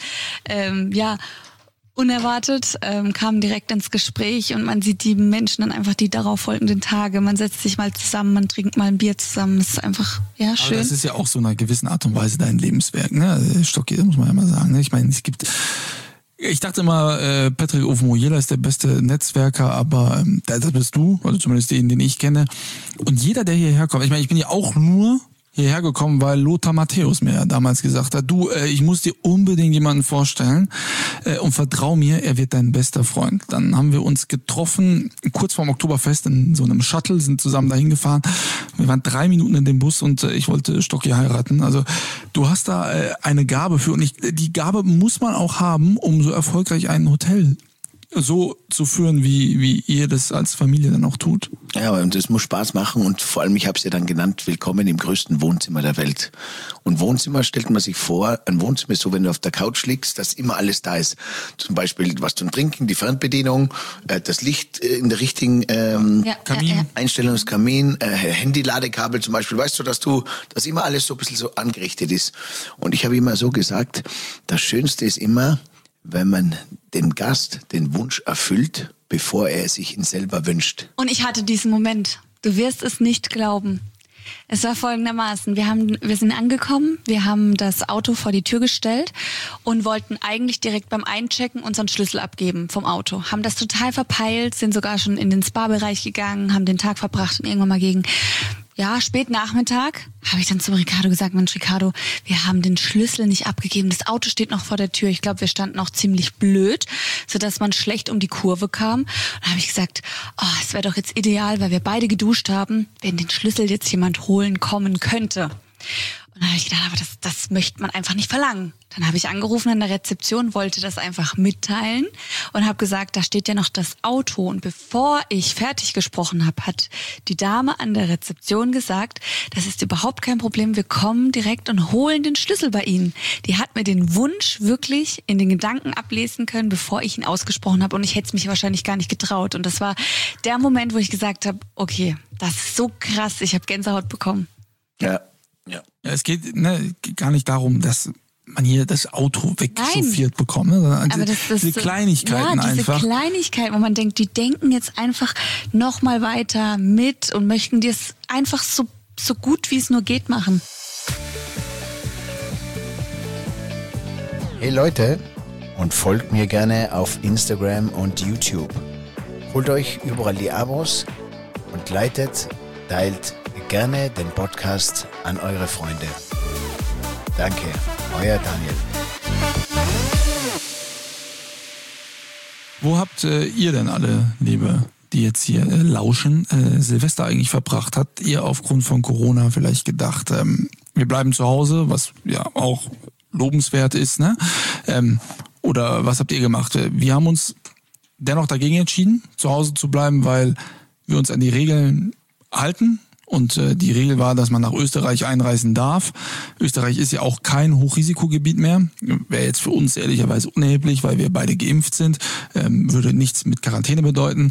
unerwartet, kamen direkt ins Gespräch und man sieht die Menschen dann einfach die darauf folgenden Tage. Man setzt sich mal zusammen, man trinkt mal ein Bier zusammen. Das ist einfach, schön. Aber das ist ja auch so einer gewissen Art und Weise dein Lebenswerk, ne? Stocki, muss man ja mal sagen. Ne? Ich meine, ich dachte immer, Patrick Ofenmoyela ist der beste Netzwerker, aber das bist du, also zumindest den ich kenne. Und jeder, der hierher kommt, ich meine, ich bin ja auch nur hierher gekommen, weil Lothar Matthäus mir damals gesagt hat, du, ich muss dir unbedingt jemanden vorstellen und vertrau mir, er wird dein bester Freund. Dann haben wir uns getroffen, kurz vorm Oktoberfest in so einem Shuttle, sind zusammen dahin gefahren. Wir waren 3 Minuten in dem Bus und ich wollte Stocki heiraten. Also du hast da eine Gabe für und die Gabe muss man auch haben, um so erfolgreich ein Hotel so zu führen, wie ihr das als Familie dann auch tut. Ja, und es muss Spaß machen und vor allem, ich habe es ja dann genannt, willkommen im größten Wohnzimmer der Welt. Und Wohnzimmer stellt man sich vor, ein Wohnzimmer ist so, wenn du auf der Couch liegst, dass immer alles da ist. Zum Beispiel was zum Trinken, die Fernbedienung, das Licht in der richtigen Einstellung, das Kamin, Handy-Ladekabel zum Beispiel. Weißt du, dass immer alles so ein bisschen so angerichtet ist. Und ich habe immer so gesagt, das Schönste ist immer, wenn man dem Gast den Wunsch erfüllt, bevor er sich ihn selber wünscht. Und ich hatte diesen Moment. Du wirst es nicht glauben. Es war folgendermaßen. Wir sind angekommen, wir haben das Auto vor die Tür gestellt und wollten eigentlich direkt beim Einchecken unseren Schlüssel abgeben vom Auto. Haben das total verpeilt, sind sogar schon in den Spa-Bereich gegangen, haben den Tag verbracht und irgendwann mal gegen spät Nachmittag habe ich dann zum Ricardo gesagt, Mensch Ricardo, wir haben den Schlüssel nicht abgegeben, das Auto steht noch vor der Tür. Ich glaube, wir standen auch ziemlich blöd, sodass man schlecht um die Kurve kam. Und da habe ich gesagt, es wäre doch jetzt ideal, weil wir beide geduscht haben, wenn den Schlüssel jetzt jemand holen kommen könnte. Und dann habe ich gedacht, aber das möchte man einfach nicht verlangen. Dann habe ich angerufen an der Rezeption, wollte das einfach mitteilen und habe gesagt, da steht ja noch das Auto. Und bevor ich fertig gesprochen habe, hat die Dame an der Rezeption gesagt, das ist überhaupt kein Problem, wir kommen direkt und holen den Schlüssel bei Ihnen. Die hat mir den Wunsch wirklich in den Gedanken ablesen können, bevor ich ihn ausgesprochen habe. Und ich hätte es mich wahrscheinlich gar nicht getraut. Und das war der Moment, wo ich gesagt habe, okay, das ist so krass, ich habe Gänsehaut bekommen. Ja. Es geht gar nicht darum, dass man hier das Auto wegchauffiert bekommt, sondern aber diese Kleinigkeiten einfach. Diese Kleinigkeiten, wo man denkt, die denken jetzt einfach noch mal weiter mit und möchten dir es einfach so gut wie es nur geht machen. Hey Leute, und folgt mir gerne auf Instagram und YouTube. Holt euch überall die Abos und teilt gerne den Podcast an eure Freunde. Danke, euer Daniel. Wo habt ihr denn alle, liebe, die jetzt hier lauschen, Silvester eigentlich verbracht? Habt ihr aufgrund von Corona vielleicht gedacht, wir bleiben zu Hause, was ja auch lobenswert ist, ne? Oder was habt ihr gemacht? Wir haben uns dennoch dagegen entschieden, zu Hause zu bleiben, weil wir uns an die Regeln halten. Und die Regel war, dass man nach Österreich einreisen darf. Österreich ist ja auch kein Hochrisikogebiet mehr. Wäre jetzt für uns ehrlicherweise unerheblich, weil wir beide geimpft sind. Würde nichts mit Quarantäne bedeuten.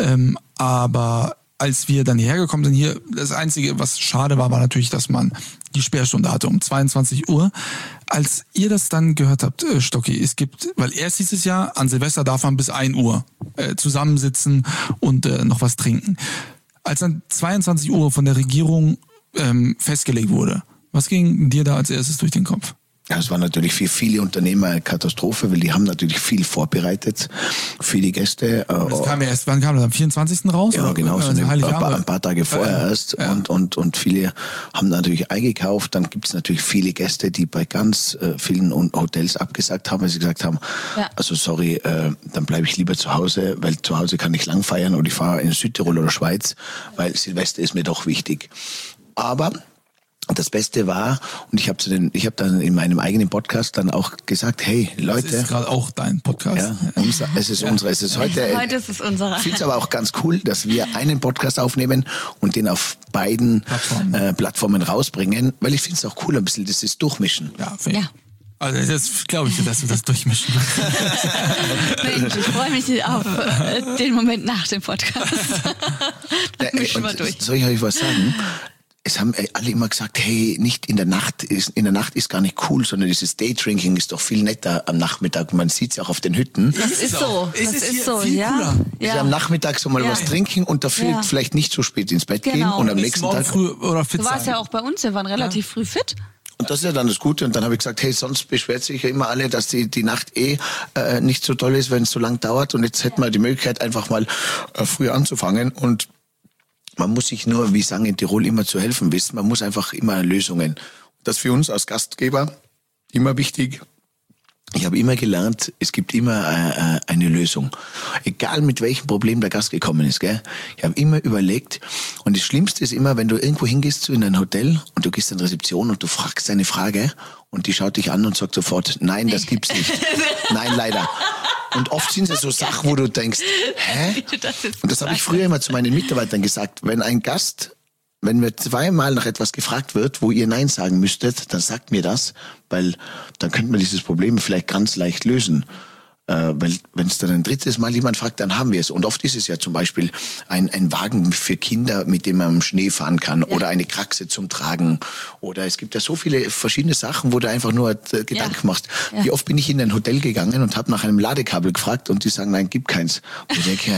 Aber als wir dann hierher gekommen sind, hier das Einzige, was schade war natürlich, dass man die Sperrstunde hatte um 22 Uhr. Als ihr das dann gehört habt, Stocki, weil erst hieß es ja, an Silvester darf man bis 1 Uhr zusammensitzen und noch was trinken. Als dann 22 Uhr von der Regierung festgelegt wurde, was ging dir da als erstes durch den Kopf? Ja, es war natürlich für viele Unternehmer eine Katastrophe, weil die haben natürlich viel vorbereitet für die Gäste. Das kam ja erst, wann kam das? Am 24. raus? Ja, oder? genau, so ein paar Tage vorher erst. Ja. Und viele haben natürlich eingekauft. Dann gibt es natürlich viele Gäste, die bei ganz vielen Hotels abgesagt haben, weil sie gesagt haben, also sorry, dann bleibe ich lieber zu Hause, weil zu Hause kann ich lang feiern und ich fahre in Südtirol oder Schweiz, weil Silvester ist mir doch wichtig. Aber das Beste war, und ich habe dann in meinem eigenen Podcast dann auch gesagt, hey Leute. Das ist gerade auch dein Podcast. Ja, es ist heute. Heute ist es unserer. Ich finde es aber auch ganz cool, dass wir einen Podcast aufnehmen und den auf beiden Plattformen rausbringen, weil ich finde es auch cool, ein bisschen dieses Durchmischen. Ja, also das glaube ich, dass du das durchmischen willst. Mensch, ich freue mich auf den Moment nach dem Podcast. Dann mischen wir durch. Soll ich euch was sagen? Es haben alle immer gesagt, hey, nicht in der Nacht ist gar nicht cool, sondern dieses Daydrinking ist doch viel netter am Nachmittag. Man sieht's ja auch auf den Hütten. Das ist so. Das ist so, ja. Also am Nachmittag so mal was trinken und dafür vielleicht nicht so spät ins Bett gehen und am nächsten Tag früh oder fit sein. Du warst ja auch bei uns, wir waren relativ früh fit. Und das ist ja dann das Gute. Und dann habe ich gesagt, hey, sonst beschwert sich ja immer alle, dass die Nacht nicht so toll ist, wenn es so lang dauert. Und jetzt hätten wir die Möglichkeit, einfach mal früh anzufangen. Und Man muss sich nur, wie sagen in Tirol, immer zu helfen wissen. Man muss einfach immer Lösungen. Das ist für uns als Gastgeber immer wichtig. Ich habe immer gelernt, es gibt immer eine Lösung. Egal mit welchem Problem der Gast gekommen ist. Gell? Ich habe immer überlegt. Und das Schlimmste ist immer, wenn du irgendwo hingehst, in ein Hotel und du gehst in die Rezeption und du fragst eine Frage und die schaut dich an und sagt sofort, nein, das gibt's nicht. Nein, leider. Und oft sind es so Sachen, wo du denkst, hä? Und das habe ich früher immer zu meinen Mitarbeitern gesagt. Wenn mir zweimal nach etwas gefragt wird, wo ihr Nein sagen müsstet, dann sagt mir das, weil dann könnte man dieses Problem vielleicht ganz leicht lösen. Weil wenn es dann ein drittes Mal jemand fragt, dann haben wir es. Und oft ist es ja zum Beispiel ein Wagen für Kinder, mit dem man im Schnee fahren kann, oder eine Kraxe zum Tragen. Oder es gibt ja so viele verschiedene Sachen, wo du einfach nur Gedanken machst. Ja. Wie oft bin ich in ein Hotel gegangen und habe nach einem Ladekabel gefragt und die sagen, nein, gibt keins. Und ich denke,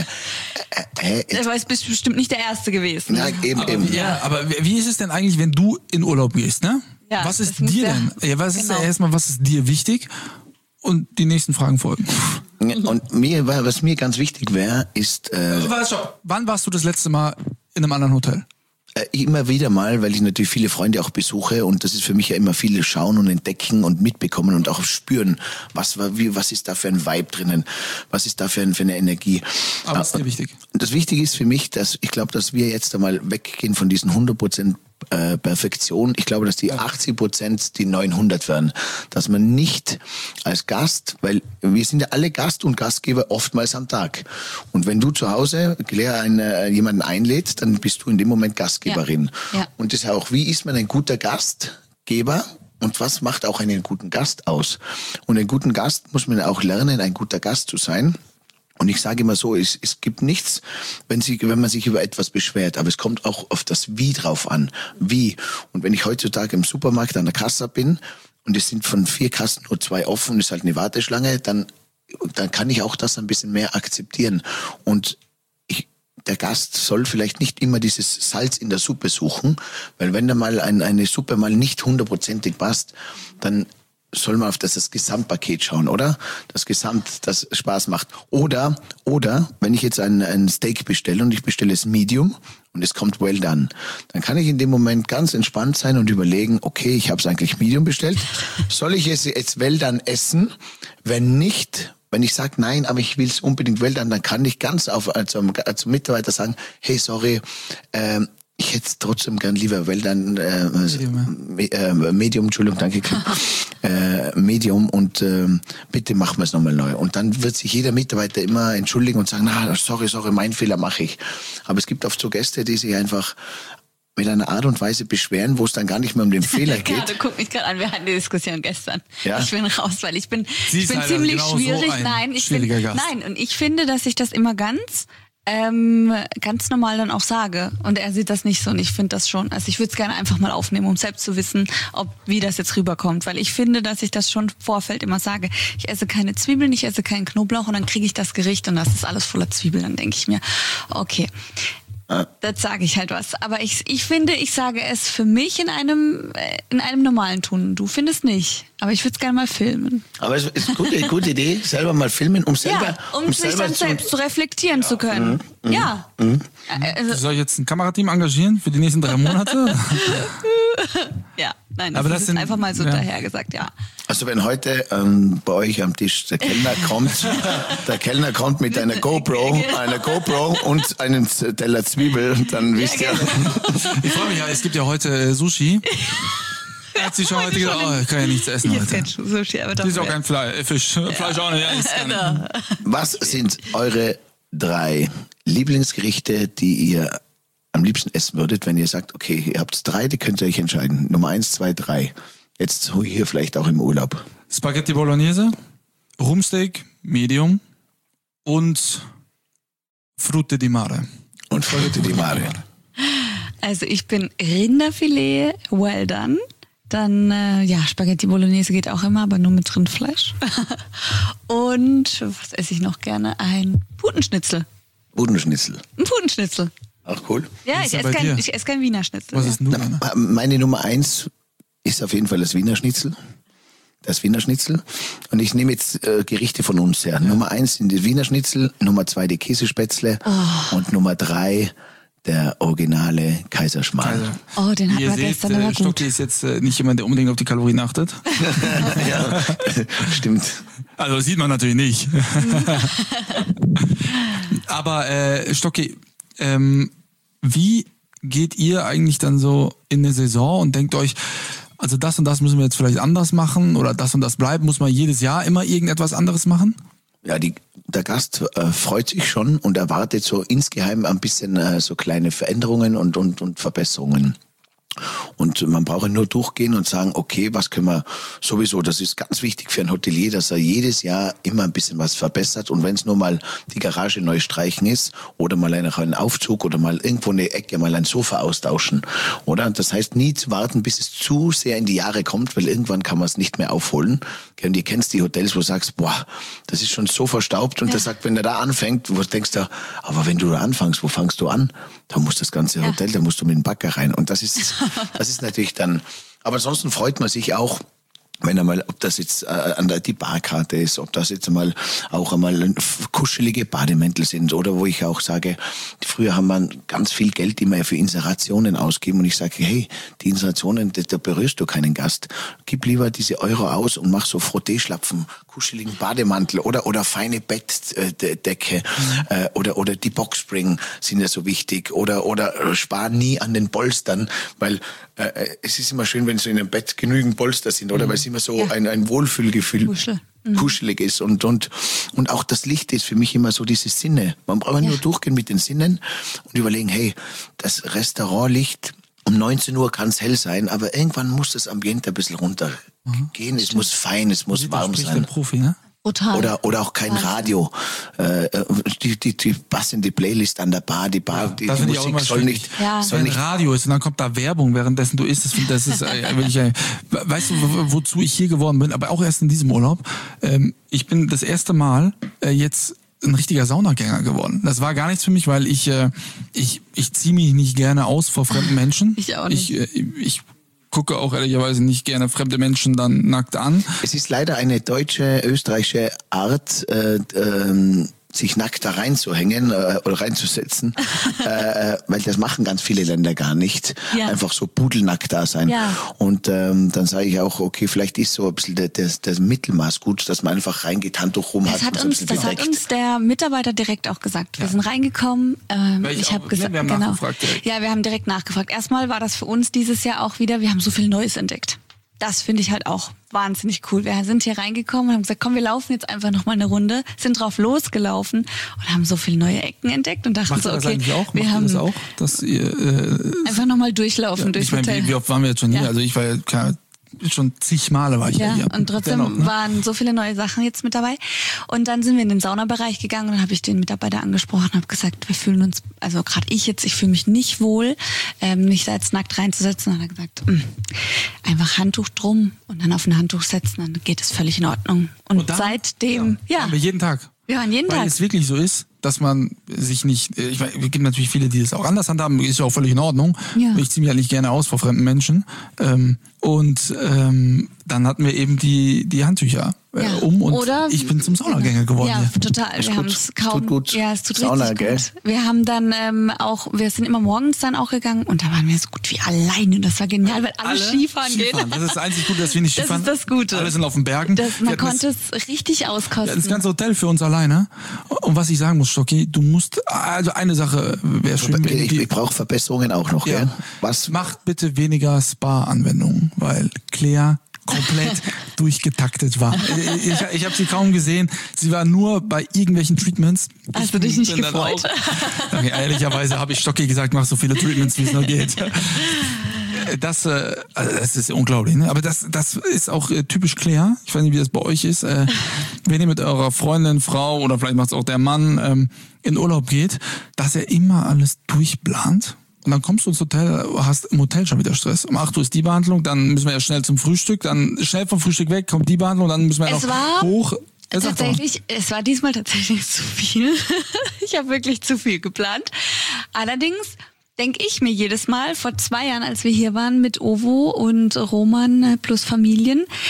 aber es bist bestimmt nicht der Erste gewesen. Ja, eben. Ja, aber wie ist es denn eigentlich, wenn du in Urlaub gehst, ne? Ja, was ist dir denn? Ja, was ist dir wichtig? Und die nächsten Fragen folgen. Und was mir ganz wichtig wäre, ist... Wann warst du das letzte Mal in einem anderen Hotel? Immer wieder mal, weil ich natürlich viele Freunde auch besuche und das ist für mich ja immer viel schauen und entdecken und mitbekommen und auch spüren, was ist da für ein Vibe drinnen, was ist da für eine Energie. Aber was ist dir wichtig? Das Wichtige ist für mich, dass ich glaube, dass wir jetzt einmal weggehen von diesen 100% Perfektion. Ich glaube, dass die 80% die 900 werden. Dass man nicht als Gast, weil wir sind ja alle Gast und Gastgeber oftmals am Tag. Und wenn du zu Hause jemanden einlädst, dann bist du in dem Moment Gastgeberin. Ja. Und das ist auch, wie ist man ein guter Gastgeber? Und was macht auch einen guten Gast aus? Und einen guten Gast muss man auch lernen, ein guter Gast zu sein. Und ich sage immer so, es gibt nichts, wenn man sich über etwas beschwert, aber es kommt auch auf das Wie drauf an. Wie? Und wenn ich heutzutage im Supermarkt an der Kasse bin und es sind von 4 Kassen nur 2 offen, ist halt eine Warteschlange, dann kann ich auch das ein bisschen mehr akzeptieren. Und der Gast soll vielleicht nicht immer dieses Salz in der Suppe suchen, weil wenn da mal eine Suppe mal nicht 100%ig passt, dann soll man auf das Gesamtpaket schauen, oder? Das Spaß macht. Oder, wenn ich jetzt ein Steak bestelle und ich bestelle es Medium und es kommt well done, dann kann ich in dem Moment ganz entspannt sein und überlegen, okay, ich habe es eigentlich Medium bestellt. Soll ich es jetzt well done essen? Wenn nicht, wenn ich sage, nein, aber ich will es unbedingt well done, dann kann ich ganz zum Mitarbeiter sagen, hey, sorry, ich hätte es trotzdem gern lieber well done, Medium, Entschuldigung, danke. Medium und bitte machen wir es nochmal neu. Und dann wird sich jeder Mitarbeiter immer entschuldigen und sagen, sorry, mein Fehler mache ich. Aber es gibt oft so Gäste, die sich einfach mit einer Art und Weise beschweren, wo es dann gar nicht mehr um den Fehler geht. Ja, du guck mich gerade an, wir hatten die Diskussion gestern. Ja? Ich bin raus, weil ich bin halt ziemlich genau schwierig. So Und ich finde, dass ich das immer ganz normal dann auch sage. Und er sieht das nicht so und ich finde das schon. Also ich würde es gerne einfach mal aufnehmen, um selbst zu wissen, wie das jetzt rüberkommt. Weil ich finde, dass ich das schon im Vorfeld immer sage. Ich esse keine Zwiebeln, ich esse keinen Knoblauch und dann kriege ich das Gericht und das ist alles voller Zwiebeln. Dann denke ich mir, okay, das sage ich halt was. Aber ich finde, ich sage es für mich in einem normalen Ton. Du findest nicht. Aber ich würde es gerne mal filmen. Aber es ist eine gute Idee, selber mal filmen, um sich dann selbst zu reflektieren zu können. Ja. Soll ich jetzt ein Kamerateam engagieren für die nächsten 3 Monate? Ja, nein, aber das ist einfach mal so daher gesagt, ja. Also wenn heute bei euch am Tisch der Kellner kommt mit einer GoPro und einem Teller Zwiebel, dann wisst ihr. Ich freue mich ja, es gibt ja heute Sushi. Hat sie schon heute gedacht, ich kann ja nichts essen heute. Sushi, aber das ist auch kein Fisch auch nicht. Was sind eure 3 Lieblingsgerichte, die ihr am liebsten essen würdet, wenn ihr sagt, okay, ihr habt 3, die könnt ihr euch entscheiden. Nummer 1, 2, 3. Jetzt hier vielleicht auch im Urlaub. Spaghetti Bolognese, Rumsteak, Medium und Frutte di Mare. Und Frutte di Mare. Also ich bin Rinderfilet, well done. Dann, Spaghetti Bolognese geht auch immer, aber nur mit Rindfleisch. Und, was esse ich noch gerne? Ein Putenschnitzel. Ein Putenschnitzel. Ach cool. Ja, ich esse kein Wiener Schnitzel. Was ist Nummer? Meine Nummer 1 ist auf jeden Fall das Wiener Schnitzel. Und ich nehme jetzt Gerichte von uns her. Ja. Nummer 1 sind die Wiener Schnitzel, Nummer 2 die Käsespätzle und Nummer 3 der originale Kaiserschmarrn. Oh, den hatten wir gestern immer gut. Stocki ist jetzt nicht jemand, der unbedingt auf die Kalorien achtet. Ja, stimmt. Also das sieht man natürlich nicht. Aber Stocki, wie geht ihr eigentlich dann so in eine Saison und denkt euch, also das und das müssen wir jetzt vielleicht anders machen oder das und das bleibt, muss man jedes Jahr immer irgendetwas anderes machen? Ja, der Gast freut sich schon und erwartet so insgeheim ein bisschen so kleine Veränderungen und Verbesserungen. Und man braucht nur durchgehen und sagen, okay, was können wir sowieso, das ist ganz wichtig für ein Hotelier, dass er jedes Jahr immer ein bisschen was verbessert und wenn es nur mal die Garage neu streichen ist oder mal einen Aufzug oder mal irgendwo eine Ecke, mal ein Sofa austauschen, oder? Das heißt, nie zu warten, bis es zu sehr in die Jahre kommt, weil irgendwann kann man es nicht mehr aufholen. Und ihr kennst die Hotels, wo du sagst, boah, das ist schon so verstaubt und der sagt, wenn er da anfängt, wo denkst du, aber wenn du da anfängst, wo fangst du an? Da muss das ganze Hotel, da musst du mit dem Bagger rein und das ist natürlich dann, aber ansonsten freut man sich auch, wenn einmal, ob das jetzt die Barkarte ist, ob das jetzt einmal kuschelige Bademäntel sind oder wo ich auch sage, früher haben wir ganz viel Geld immer für Installationen ausgegeben und ich sage, hey, die Installationen, da berührst du keinen Gast. Gib lieber diese Euro aus und mach so Frotteeschlapfen, kuscheligen Bademantel oder feine Bettdecke oder die Boxspring sind ja so wichtig oder spar nie an den Polstern, weil es ist immer schön, wenn so in einem Bett genügend Polster sind, oder? Weil es immer so ein Wohlfühlgefühl kuschelig ist und auch das Licht ist für mich immer so diese Sinne. Man braucht nur durchgehen mit den Sinnen und überlegen, hey, das Restaurantlicht um 19 Uhr kann es hell sein, aber irgendwann muss das Ambiente ein bisschen runtergehen. Es muss fein, es muss warm sein. Der Profi, ne? Total. Oder auch kein Radio. Die passende Playlist an der Bar, die Musik soll nicht. Wenn Radio ist und dann kommt da Werbung, währenddessen du isst. Das ist wirklich, weißt du, wozu ich hier geworden bin, aber auch erst in diesem Urlaub. Ich bin das erste Mal jetzt ein richtiger Saunagänger geworden. Das war gar nichts für mich, weil ich ziehe mich nicht gerne aus vor fremden Menschen. Ich auch nicht. Ich gucke auch ehrlicherweise nicht gerne fremde Menschen dann nackt an. Es ist leider eine deutsche, österreichische Art, sich nackt da reinzuhängen oder reinzusetzen, weil das machen ganz viele Länder gar nicht. Ja. Einfach so pudelnackt da sein. Ja. Und dann sage ich auch, okay, vielleicht ist so ein bisschen das Mittelmaß gut, dass man einfach reingeht, Handtuch rum hat. Das hat uns der Mitarbeiter direkt auch gesagt. Wir sind reingekommen. Ich habe gesagt, wir haben nachgefragt direkt. Ja, wir haben direkt nachgefragt. Erstmal war das für uns dieses Jahr auch wieder, wir haben so viel Neues entdeckt. Das finde ich halt auch wahnsinnig cool. Wir sind hier reingekommen und haben gesagt, komm, wir laufen jetzt einfach noch mal eine Runde, sind drauf losgelaufen und haben so viele neue Ecken entdeckt und dachten so, okay, wir haben das auch, dass ihr einfach noch mal durchlaufen durchs Hotel. Wie oft waren wir jetzt schon hier? Also ich war ja schon zig Male war ich ja hier. Und trotzdem waren so viele neue Sachen jetzt mit dabei. Und dann sind wir in den Saunabereich gegangen und dann habe ich den Mitarbeiter angesprochen und habe gesagt, wir fühlen uns, also gerade ich fühle mich nicht wohl, mich da jetzt nackt reinzusetzen. Und dann hat er gesagt, einfach Handtuch drum und dann auf ein Handtuch setzen, dann geht es völlig in Ordnung. Und dann, seitdem, haben wir jeden Tag. Wir waren jeden Tag. Weil es wirklich so ist, dass man sich nicht, ich meine, es gibt natürlich viele, die das auch anders handhaben, ist ja auch völlig in Ordnung. Ja. Ich ziehe mich halt nicht gerne aus vor fremden Menschen. Dann hatten wir eben die Handtücher und ich bin zum Saunagänger geworden. Ja, hier. Total. Wir haben es kaum. Tut gut. Ja, es tut Sauna, richtig gell? gut. Wir haben dann wir sind immer morgens dann auch gegangen und da waren wir so gut wie alleine. Das war genial, weil alle Skifahren gehen. Das ist das einzig Gute, dass wir nicht Skifahren. Das ist das Gute. Alle sind auf den Bergen. Man konnte es richtig auskosten. Wir hatten das ganze Hotel für uns alleine. Und was ich sagen muss, Stocki, du musst, also eine Sache wäre schön. Ich brauche Verbesserungen auch noch, gell? Was? Macht bitte weniger Spa-Anwendungen, weil Claire komplett durchgetaktet war. Ich habe sie kaum gesehen. Sie war nur bei irgendwelchen Treatments. Hast du dich nicht gefreut? Okay, ehrlicherweise habe ich Stocki gesagt, mach so viele Treatments, wie es nur geht. Das ist unglaublich, ne? Aber das ist auch typisch Claire. Ich weiß nicht, wie das bei euch ist. Wenn ihr mit eurer Freundin, Frau oder vielleicht macht es auch der Mann in Urlaub geht, dass er immer alles durchplant. Und dann kommst du ins Hotel, hast im Hotel schon wieder Stress. Um 8 Uhr ist die Behandlung, dann müssen wir ja schnell zum Frühstück, dann schnell vom Frühstück weg, kommt die Behandlung, dann müssen wir noch hoch. Es war diesmal tatsächlich zu viel. Ich habe wirklich zu viel geplant. Allerdings denke ich mir jedes Mal, vor 2 Jahren, als wir hier waren mit Ovo und Roman plus Familien,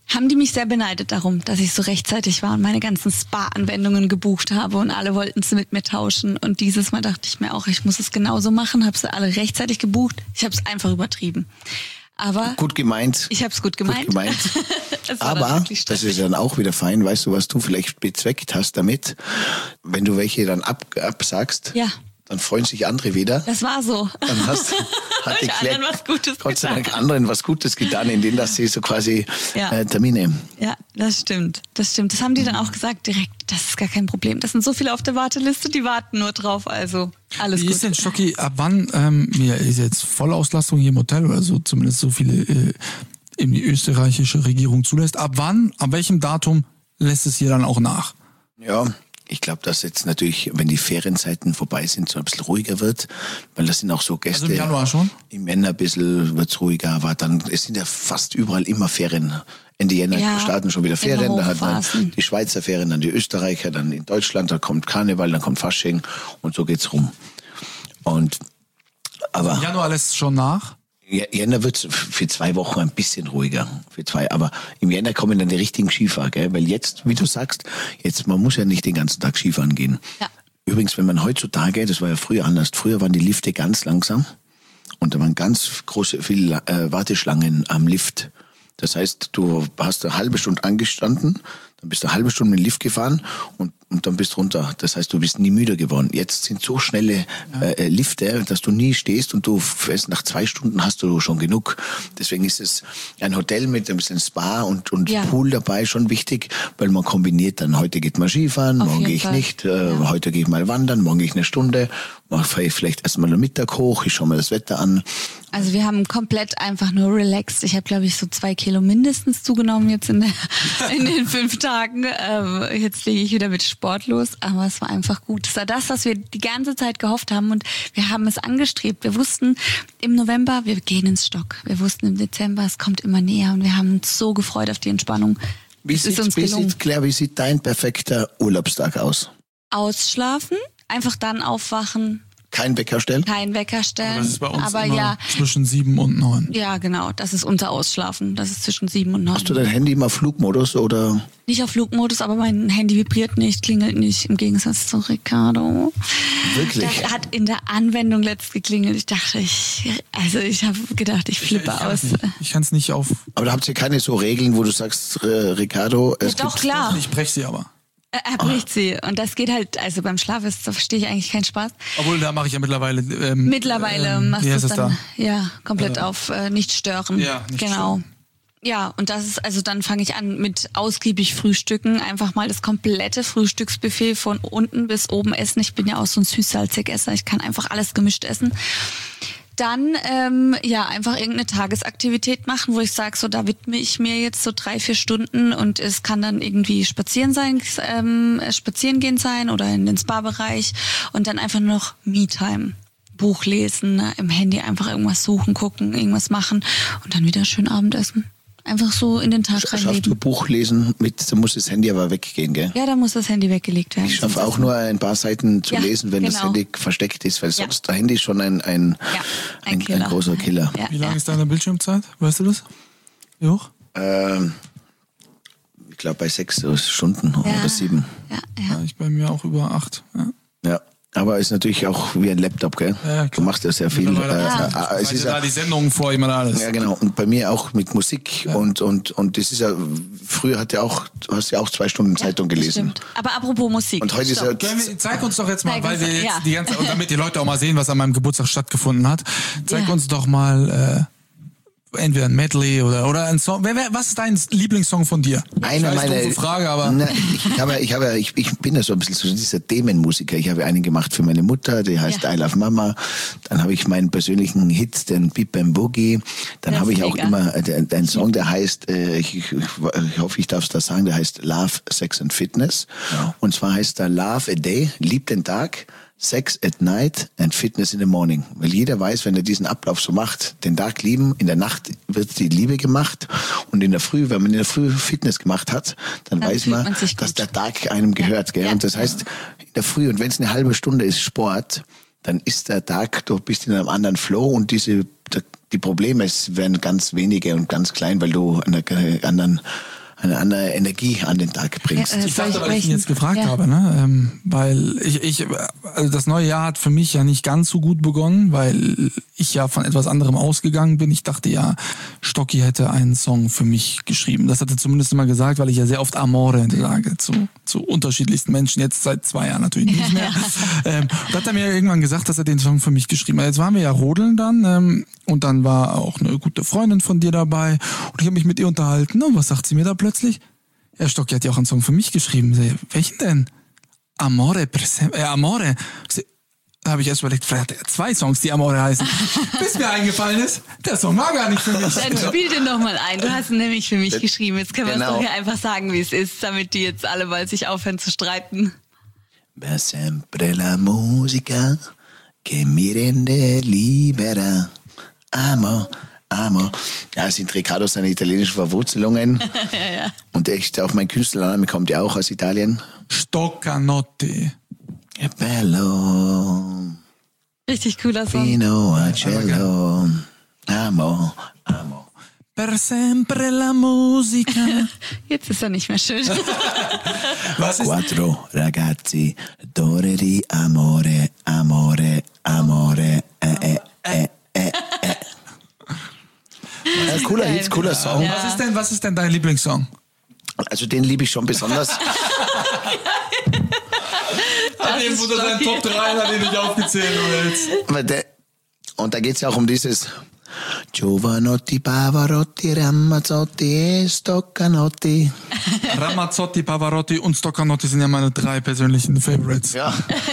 haben die mich sehr beneidet darum, dass ich so rechtzeitig war und meine ganzen Spa-Anwendungen gebucht habe und alle wollten sie mit mir tauschen. Und dieses Mal dachte ich mir auch, ich muss es genauso machen, habe sie alle rechtzeitig gebucht. Ich habe es einfach übertrieben. Aber gut gemeint. ich habe es gut gemeint. Aber das ist dann auch wieder fein. Weißt du, was du vielleicht bezweckt hast damit? Wenn du welche dann absagst, ja. Dann freuen sich andere wieder. Das war so. Dann hat die anderen was Gutes Gott sei Dank getan. anderen was Gutes getan, indem dass sie so quasi Termine. Ja, das stimmt. Das haben die dann auch gesagt direkt. Das ist gar kein Problem. Das sind so viele auf der Warteliste, die warten nur drauf. Also alles gut. Wie ist denn, Stocki, ab wann, mir ist jetzt Vollauslastung hier im Hotel oder so, zumindest so viele eben die österreichische Regierung zulässt. Ab wann, ab welchem Datum lässt es hier dann auch nach? Ja, ich glaube, dass jetzt natürlich, wenn die Ferienzeiten vorbei sind, so ein bisschen ruhiger wird, weil das sind auch so Gäste. Also im Januar schon? Im Jänner ein bisschen wird's ruhiger, aber dann, es sind ja fast überall immer Ferien. Ende Jänner starten schon wieder Ferien, da hat man die Schweizer Ferien, dann die Österreicher, dann in Deutschland, da kommt Karneval, dann kommt Fasching und so geht's rum. Aber im Januar lässt es schon nach? Jänner wird's für 2 Wochen ein bisschen ruhiger. Aber im Jänner kommen dann die richtigen Skifahrer, gell? Weil jetzt, wie du sagst, man muss ja nicht den ganzen Tag Skifahren gehen. Ja. Übrigens, wenn man heutzutage, das war ja früher anders, früher waren die Lifte ganz langsam und da waren ganz viele Warteschlangen am Lift. Das heißt, du hast eine halbe Stunde angestanden, dann bist du eine halbe Stunde mit dem Lift gefahren und dann bist du runter. Das heißt, du bist nie müde geworden. Jetzt sind so schnelle Lifte, dass du nie stehst und du fährst, nach 2 Stunden hast du schon genug. Deswegen ist es ein Hotel mit ein bisschen Spa und Pool dabei schon wichtig, weil man kombiniert dann, heute geht man Skifahren, morgen gehe ich nicht, heute gehe ich mal wandern, morgen gehe ich 1 Stunde, fahre ich vielleicht erstmal am Mittag hoch, ich schaue mir das Wetter an. Also wir haben komplett einfach nur relaxed. Ich habe, glaube ich, so 2 Kilo mindestens zugenommen jetzt in den 5 Tagen. Jetzt lege ich wieder mit Sport los, aber es war einfach gut. Es war das, was wir die ganze Zeit gehofft haben und wir haben es angestrebt. Wir wussten im November, wir gehen ins Stock. Wir wussten im Dezember, es kommt immer näher und wir haben uns so gefreut auf die Entspannung. Wie sieht dein perfekter Urlaubstag aus? Ausschlafen, einfach dann aufwachen. Kein Wecker stellen? Kein Wecker stellen. Das ist bei uns aber immer zwischen 7 und 9. Ja, genau. Das ist unser Ausschlafen. Das ist zwischen 7 und 9. Hast du dein Handy immer auf Flugmodus oder? Nicht auf Flugmodus, aber mein Handy vibriert nicht, klingelt nicht, im Gegensatz zu Ricardo. Wirklich? Das hat in der Anwendung letzt geklingelt. Ich dachte, ich habe gedacht, ich flippe aus. Ich kann es nicht auf. Aber da habt ihr keine so Regeln, wo du sagst, Ricardo, ja, doch, klar. Ich breche sie aber. Er bricht sie. Und das geht halt, also beim Schlaf da verstehe ich eigentlich keinen Spaß. Obwohl, da mache ich ja mittlerweile. Machst du es dann da? Ja, komplett auf nicht stören. Ja, nicht genau. stören. Ja, und das ist, also dann fange ich an mit ausgiebig Frühstücken, einfach mal das komplette Frühstücksbuffet von unten bis oben essen. Ich bin ja auch so ein Süß-Salzig-Esser, ich kann einfach alles gemischt essen. Dann einfach irgendeine Tagesaktivität machen, wo ich sage, so da widme ich mir jetzt so 3-4 Stunden und es kann dann irgendwie spazieren gehen sein oder in den Spa-Bereich und dann einfach nur noch Me-Time. Buch lesen, im Handy einfach irgendwas suchen, gucken, irgendwas machen und dann wieder schön Abendessen. Einfach so in den Tag reinleben. Schaffst du Buch lesen da muss das Handy aber weggehen, gell? Ja, da muss das Handy weggelegt werden. Ich schaffe auch nur ein paar Seiten zu lesen, wenn das Handy versteckt ist, weil sonst das Handy ist schon ein großer Killer. Ja, Wie lange ist deine Bildschirmzeit? Weißt du das? Wie hoch? Ich glaube bei 6 Stunden oder 7. Ja. Ich bei mir auch über 8. Ja. Aber ist natürlich auch wie ein Laptop, gell? Ja, du machst ja sehr viel. Es ist ja die Sendungen vor ihm und alles. Ja, genau. Und bei mir auch mit Musik und das ist ja, früher du hast ja auch 2 Stunden Zeitung gelesen. Stimmt. Aber apropos Musik. Und heute Zeig uns doch jetzt mal, weil wir jetzt die ganze, und damit die Leute auch mal sehen, was an meinem Geburtstag stattgefunden hat. Zeig uns doch mal, entweder ein Medley oder ein Song. Was ist dein Lieblingssong von dir? Eine meiner Frage, aber ich bin ja so ein bisschen so dieser Themenmusiker. Ich habe einen gemacht für meine Mutter, der heißt I Love Mama. Dann habe ich meinen persönlichen Hit, den Beep Bam Boogie. Dann habe ich auch immer einen Song, der heißt, ich hoffe, ich darf es da sagen, der heißt Love, Sex and Fitness. Ja. Und zwar heißt er Love a Day, lieb den Tag. Sex at night and Fitness in the morning. Weil jeder weiß, wenn er diesen Ablauf so macht, den Tag lieben, in der Nacht wird die Liebe gemacht und in der Früh, wenn man in der Früh Fitness gemacht hat, dann weiß man dass der Tag einem gehört. Gell? Ja. Und das heißt, in der Früh, und wenn es eine halbe Stunde ist Sport, dann ist der Tag, du bist in einem anderen Flow und die Probleme werden ganz wenige und ganz klein, weil du an einer anderen eine andere Energie an den Tag bringst. Ja, Ich dachte, weil ich ihn jetzt gefragt habe, weil also das neue Jahr hat für mich ja nicht ganz so gut begonnen, weil ich ja von etwas anderem ausgegangen bin. Ich dachte ja, Stocki hätte einen Song für mich geschrieben. Das hat er zumindest immer gesagt, weil ich ja sehr oft Amore sage zu unterschiedlichsten Menschen. Jetzt seit 2 Jahren natürlich nicht mehr. Da hat er mir irgendwann gesagt, dass er den Song für mich geschrieben hat. Jetzt waren wir ja rodeln dann und dann war auch eine gute Freundin von dir dabei und ich habe mich mit ihr unterhalten. Und was sagt sie mir da plötzlich? Ja, Stocki hat ja auch einen Song für mich geschrieben. Welchen denn? Amore. Da habe ich erst überlegt, vielleicht hat er 2 Songs, die Amore heißen. Bis mir eingefallen ist, der Song war gar nicht für mich. Dann spiel den doch mal ein. Du hast ihn nämlich für mich geschrieben. Jetzt können wir es Genau. doch hier einfach sagen, wie es ist, damit die jetzt alle mal sich aufhören zu streiten. Per sempre la musica che mi rende libera. Amo. Ja, es sind Riccardo seine italienischen Verwurzelungen. Und echt, auch mein Künstlername kommt ja auch aus Italien. Stoccanotti. È bello, Richtig cooler Song. fino a cielo. Amo. Per sempre la musica. Jetzt ist er nicht mehr schön. Was ist Quattro ragazzi, d'ore di amore. Cooler Hit, cooler Song. Ja. Was ist denn dein Lieblingssong? Also den liebe ich schon besonders. Hat irgendwo ist seinen Top 3, hat den nicht aufgezählt jetzt. Und da geht's ja auch um dieses Giovanotti, Pavarotti, Ramazzotti e Stoccanotti. Ramazzotti, Pavarotti und Stoccanotti sind ja meine 3 persönlichen Favorites. Ja.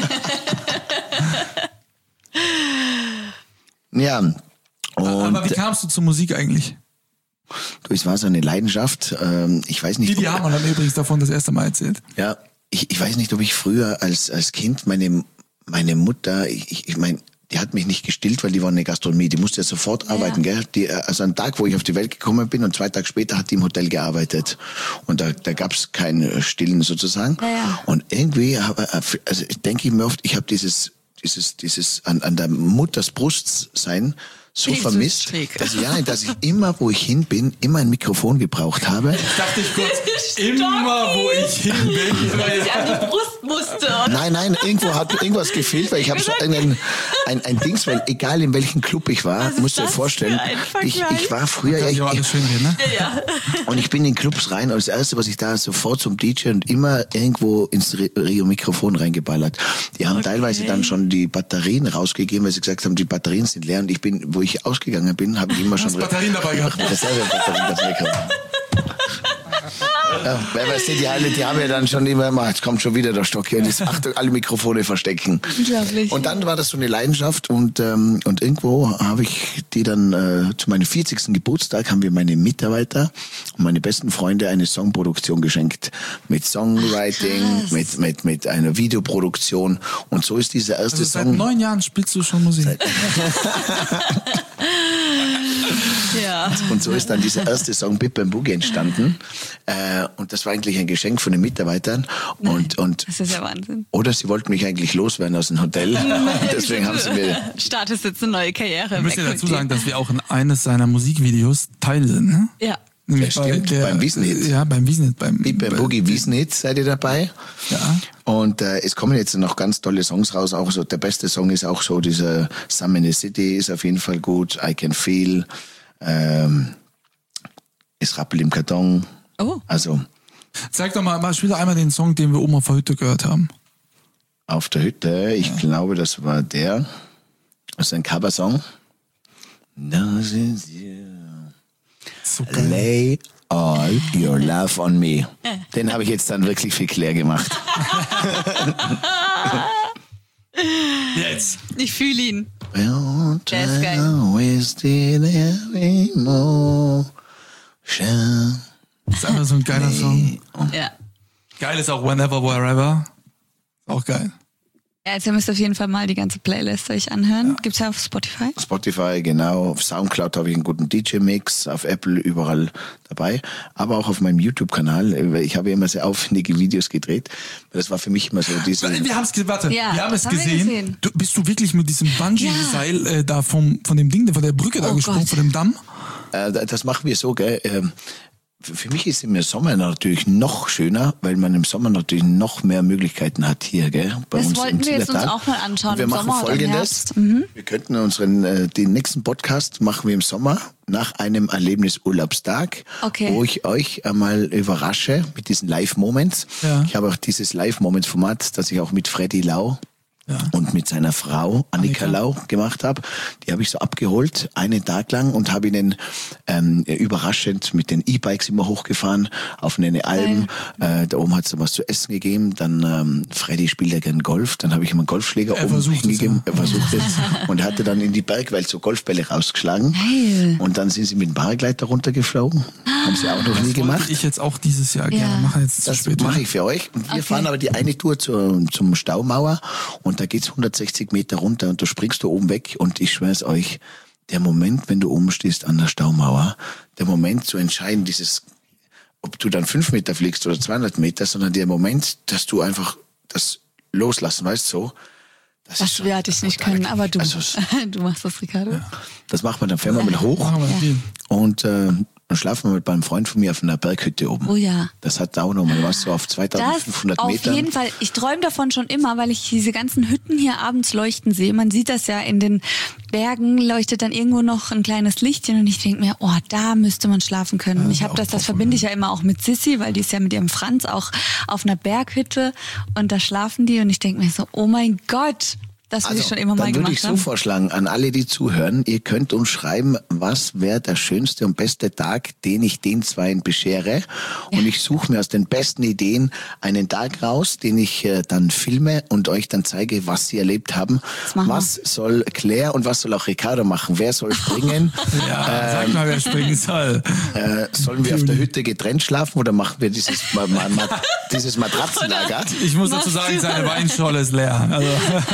Ja. Und Aber wie kamst du zur Musik eigentlich? du, es war so eine Leidenschaft. Ich weiß nicht. Die haben dann übrigens davon das erste Mal erzählt. Ja, ich weiß nicht, ob ich früher als Kind meine Mutter, ich meine, die hat mich nicht gestillt, weil die war in der Gastronomie. Die musste ja sofort arbeiten, gell? Also einen Tag, wo ich auf die Welt gekommen bin und 2 Tage später hat die im Hotel gearbeitet. Und da gab's kein Stillen sozusagen. Ja. Und irgendwie, also denke ich mir oft, ich habe dieses an der Mutters Brust sein so Viel zu vermisst, strikt. dass ich immer, wo ich hin bin, immer ein Mikrofon gebraucht habe. Dachte ich kurz, immer wo ich hin bin. Weil ich an die Brust musste. Oder? Nein, irgendwo hat irgendwas gefehlt, weil ich habe so ein Dings, weil egal in welchem Club ich war, Was ist musst du dir das vorstellen, für ein ich Vergleich? war früher, Ja, ja, alles schön hier, ne? Ja. und ich bin in Clubs rein und das Erste, was ich da sofort zum DJ und immer irgendwo ins Rio-Mikrofon reingeballert. Die haben teilweise dann schon die Batterien rausgegeben, weil sie gesagt haben, die Batterien sind leer und ich bin, wo ich ausgegangen bin, habe ich immer schon Batterien dabei gehabt. Batterien dabei gehabt. Ja, weil weißt du, die haben ja dann schon immer, jetzt kommt schon wieder der Stock hier, und jetzt, Achtung, alle Mikrofone verstecken. Unglaublich. Und dann war das so eine Leidenschaft und irgendwo habe ich die dann zu meinem 40. Geburtstag haben wir meine Mitarbeiter und meine besten Freunde eine Songproduktion geschenkt mit Songwriting, mit einer Videoproduktion und so ist dieser erste Also seit Song. 9 Jahren spielst du schon Musik. Ja. Und so ist dann dieser erste Song Bip Bam Boogie entstanden. Und das war eigentlich ein Geschenk von den Mitarbeitern. Und Das ist ja Wahnsinn. oder sie wollten mich eigentlich loswerden aus dem Hotel. Deswegen haben sie mir. Startest jetzt eine neue Karriere. Wir müssen ja Weg dazu mit dir. sagen, dass wir auch in eines seiner Musikvideos Teil sind. Ne? Ja. Nämlich Ja, stimmt, beim Wiesenhit. Ja, beim Wiesenhit. Bip Bam Boogie Wiesenhit seid ihr dabei. Ja. Und es kommen jetzt noch ganz tolle Songs raus. Auch so der beste Song ist auch so dieser Some in the City ist auf jeden Fall gut. I Can Feel. Es rappelt im Karton. Oh. Also Sag doch mal, spiel doch einmal den Song, den wir oben auf der Hütte gehört haben. auf der Hütte, ich glaube, das war der. Das ist ein Coversong. Das ist Super. Lay all your love on me. Den habe ich jetzt dann wirklich für Claire gemacht. Jetzt. Ich fühle ihn. Der ist geil. Das ist einfach so ein geiler Song. Ja. Geil ist auch Whenever, Wherever. Auch geil. Ja, jetzt müsst ihr auf jeden Fall mal die ganze Playlist euch anhören. Gibt's ja auf Spotify. Spotify, genau. Auf Soundcloud habe ich einen guten DJ-Mix, auf Apple überall dabei. Aber auch auf meinem YouTube-Kanal. Ich habe immer sehr aufwendige Videos gedreht. Das war für mich immer so diese... Wir haben es Ja, wir haben es das haben wir gesehen. gesehen. Bist du wirklich mit diesem Bungee-Seil da von dem Ding, von der Brücke da Oh gesprungen, Gott. von dem Damm? Das machen wir so, gell. Für mich ist im Sommer natürlich noch schöner, weil man im Sommer natürlich noch mehr Möglichkeiten hat hier, gell? Bei Das uns wollten im wir jetzt uns Zillertal. auch mal anschauen, Und wir im machen Sommer oder im Folgendes. Herbst. Wir könnten den nächsten Podcast machen wir im Sommer nach einem Erlebnisurlaubstag, Okay. wo ich euch einmal überrasche mit diesen Live-Moments. Ja. Ich habe auch dieses Live-Moments-Format, das ich auch mit Freddy Lau und mit seiner Frau Annika Lau gemacht habe. Die habe ich so abgeholt, einen Tag lang, und habe ihnen überraschend mit den E-Bikes immer hochgefahren auf eine Alm. Da oben hat es was zu essen gegeben. Dann Freddy spielt ja gern Golf. Dann habe ich ihm einen Golfschläger oben hingegeben. Er versucht es. Und er hatte dann in die Bergwelt so Golfbälle rausgeschlagen. Geil. Und dann sind sie mit dem Paragleiter runtergeflogen. Haben sie auch noch nie gemacht. Ich jetzt auch dieses Jahr gerne machen, jetzt zu Das spät. mache ich für euch. Und wir fahren aber die eine Tour zum Staumauer, und da geht's 160 Meter runter und da springst du oben weg, und ich schwör's euch, der Moment, wenn du oben stehst an der Staumauer, der Moment zu entscheiden, ob du dann 5 Meter fliegst oder 200 Meter, sondern der Moment, dass du einfach das loslassen, weißt du, so. Das werde ich nicht können, aber du, Also, du machst das, Ricardo. das macht man, dann fahren wir mal hoch Machen wir viel. und dann schlafen wir mit einem Freund von mir auf einer Berghütte oben. Oh ja. Das hat auch nochmal was, so auf Das 2500 auf Metern. jeden Fall. Ich träume davon schon immer, weil ich diese ganzen Hütten hier abends leuchten sehe. Man sieht das ja in den Bergen, leuchtet dann irgendwo noch ein kleines Lichtchen, und ich denke mir, oh, da müsste man schlafen können. Ich habe das verbinde ich ja immer auch mit Sissi, weil die ist ja mit ihrem Franz auch auf einer Berghütte, und da schlafen die, und ich denke mir so, oh mein Gott, das will ich schon immer mal dann würde gemacht ich so haben. vorschlagen, an alle, die zuhören, ihr könnt uns schreiben, was wäre der schönste und beste Tag, den ich den Zweien beschere. Und ich suche mir aus den besten Ideen einen Tag raus, den ich dann filme und euch dann zeige, was sie erlebt haben. machen wir. Was soll Claire und was soll auch Ricardo machen? Wer soll springen? Sag mal, wer springen soll. Sollen wir auf der Hütte getrennt schlafen oder machen wir dieses Matratzenlager? Ich muss dazu sagen, seine Weinscholle ist leer. Also,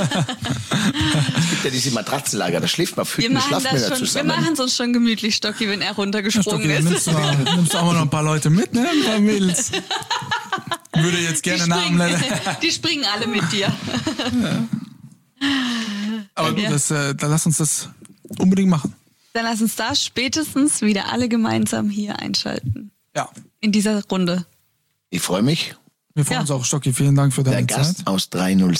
Es gibt ja diese Matratzenlager, da schläft man auf Wir Hütten, da machen schlaft man ja das schon, wir zusammen. machen es uns schon gemütlich, Stocki, wenn er runtergesprungen Stocki, ist. nimmst du auch mal noch ein paar Leute mit, ne? Ein paar Mädels. Würde jetzt gerne Namen nennen. Die springen alle mit dir. Aber gut, dann lass uns das unbedingt machen. Dann lass uns da spätestens wieder alle gemeinsam hier einschalten. Ja. In dieser Runde. Ich freue mich. Wir freuen uns auch, Stocki. Vielen Dank für Der deine Gast Zeit. aus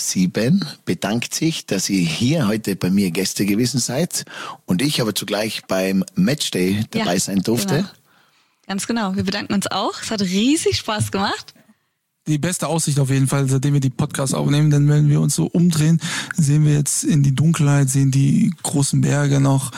307 bedankt sich, dass ihr hier heute bei mir Gäste gewesen seid und ich aber zugleich beim Matchday dabei sein durfte. Genau. Ganz genau. Wir bedanken uns auch. Es hat riesig Spaß gemacht. Die beste Aussicht auf jeden Fall, seitdem wir die Podcasts aufnehmen, denn wenn wir uns so umdrehen, sehen wir jetzt in die Dunkelheit, sehen die großen Berge noch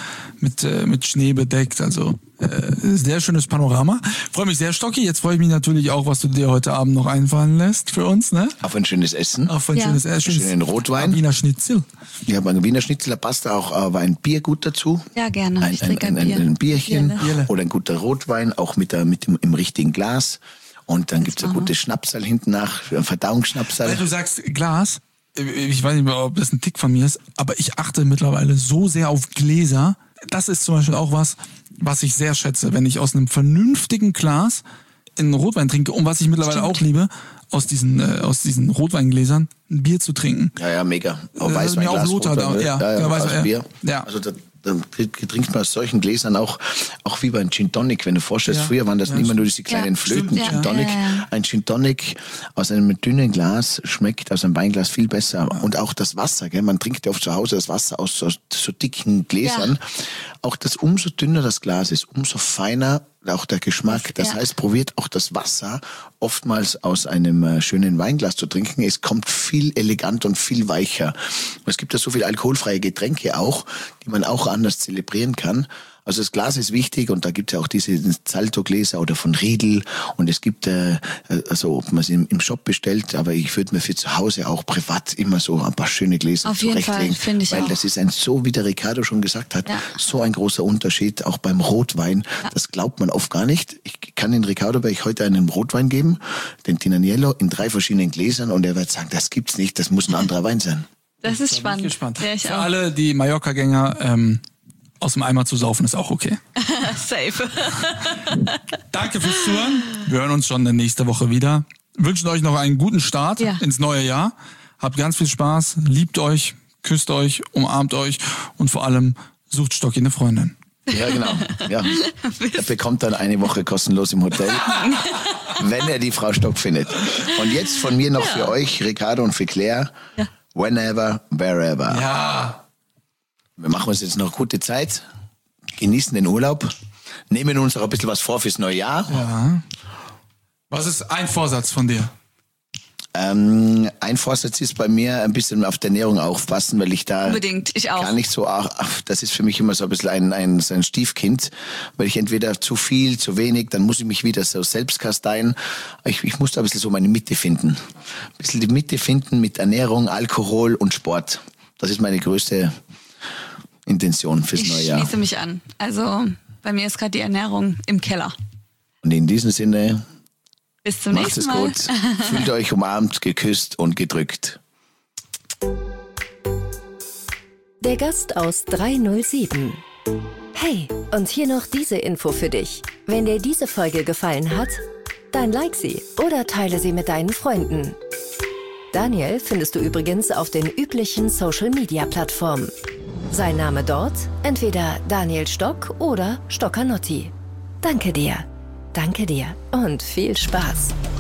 mit Schnee bedeckt. Also sehr schönes Panorama. Freue mich sehr, Stocki. Jetzt freue ich mich natürlich auch, was du dir heute Abend noch einfallen lässt für uns, ne? Auf ein schönes Essen. Auf ein schönes Essen. Schönen Rotwein. Wiener Schnitzel. Ich habe einen Wiener Schnitzel, da passt auch aber ein Bier gut dazu. Ja, gerne. Ich trinke ein Bier. Ein Bierchen Bierle. oder ein guter Rotwein, auch im richtigen Glas. Und dann gibt's ein gutes Schnapsal hinten nach, ein Verdauungsschnapsal. Weil du sagst Glas, ich weiß nicht mehr, ob das ein Tick von mir ist, aber ich achte mittlerweile so sehr auf Gläser. Das ist zum Beispiel auch was ich sehr schätze, wenn ich aus einem vernünftigen Glas einen Rotwein trinke, und was ich mittlerweile auch liebe, aus diesen Rotweingläsern ein Bier zu trinken. Ja, mega. Auch mir Weißweinglas, auch Lothar Rotwein, da, ne? ja, aus Bier. Ja. Also da trinkt man aus solchen Gläsern auch wie beim Gin Tonic, wenn du vorstellst, früher waren das immer nur diese kleinen Flöten, stimmt, Gin Tonic. ja. Ein Gin Tonic aus einem dünnen Glas schmeckt aus einem Weinglas viel besser. Und auch das Wasser, gell? Man trinkt ja oft zu Hause das Wasser aus so dicken Gläsern. Auch umso dünner das Glas ist, umso feiner auch der Geschmack. Das heißt, probiert auch das Wasser oftmals aus einem schönen Weinglas zu trinken. Es kommt viel eleganter und viel weicher. Es gibt ja so viele alkoholfreie Getränke auch, die man auch anders zelebrieren kann. Also das Glas ist wichtig, und da gibt es ja auch diese Zalto-Gläser oder von Riedel, und es gibt, also ob man es im Shop bestellt, aber ich würde mir für zu Hause auch privat immer so ein paar schöne Gläser Auf jeden zurechtlegen. Fall, finde ich weil auch. das ist so wie der Ricardo schon gesagt hat, Ja. so ein großer Unterschied, auch beim Rotwein. Das glaubt man oft gar nicht. Ich kann den Ricardo heute einen Rotwein geben, den Tinaniello, in 3 verschiedenen Gläsern, und er wird sagen, das gibt's nicht, das muss ein anderer Wein sein. Das ist spannend. Gespannt. Ja, ich Für auch. alle, die Mallorca-Gänger, aus dem Eimer zu saufen ist auch okay. Safe. Danke fürs Zuhören. Wir hören uns schon nächste Woche wieder. Wünschen euch noch einen guten Start ins neue Jahr. Habt ganz viel Spaß, liebt euch, küsst euch, umarmt euch und vor allem sucht Stocki eine Freundin. Ja, genau. Ja. Er bekommt dann eine Woche kostenlos im Hotel, wenn er die Frau Stock findet. Und jetzt von mir noch für euch, Ricardo und für Claire, whenever, wherever. Ja. Wir machen uns jetzt noch gute Zeit, genießen den Urlaub, nehmen uns auch ein bisschen was vor fürs neue Jahr. Ja. Was ist ein Vorsatz von dir? Ein Vorsatz ist bei mir ein bisschen auf die Ernährung aufpassen, weil ich da Unbedingt, ich auch. gar nicht so, das ist für mich immer so ein bisschen ein Stiefkind, weil ich entweder zu viel, zu wenig, dann muss ich mich wieder so selbst kasteien. Ich muss da ein bisschen so meine Mitte finden. Ein bisschen die Mitte finden mit Ernährung, Alkohol und Sport. Das ist meine größte Intention fürs neue Jahr. Ich schließe mich an. Also bei mir ist gerade die Ernährung im Keller. Und in diesem Sinne, Bis zum macht nächsten es Mal. gut. Fühlt euch umarmt, geküsst und gedrückt. Der Gast aus 307. Hey, und hier noch diese Info für dich. Wenn dir diese Folge gefallen hat, dann like sie oder teile sie mit deinen Freunden. Daniel findest du übrigens auf den üblichen Social-Media-Plattformen. Sein Name dort entweder Daniel Stock oder Stoccanotti. Danke dir und viel Spaß.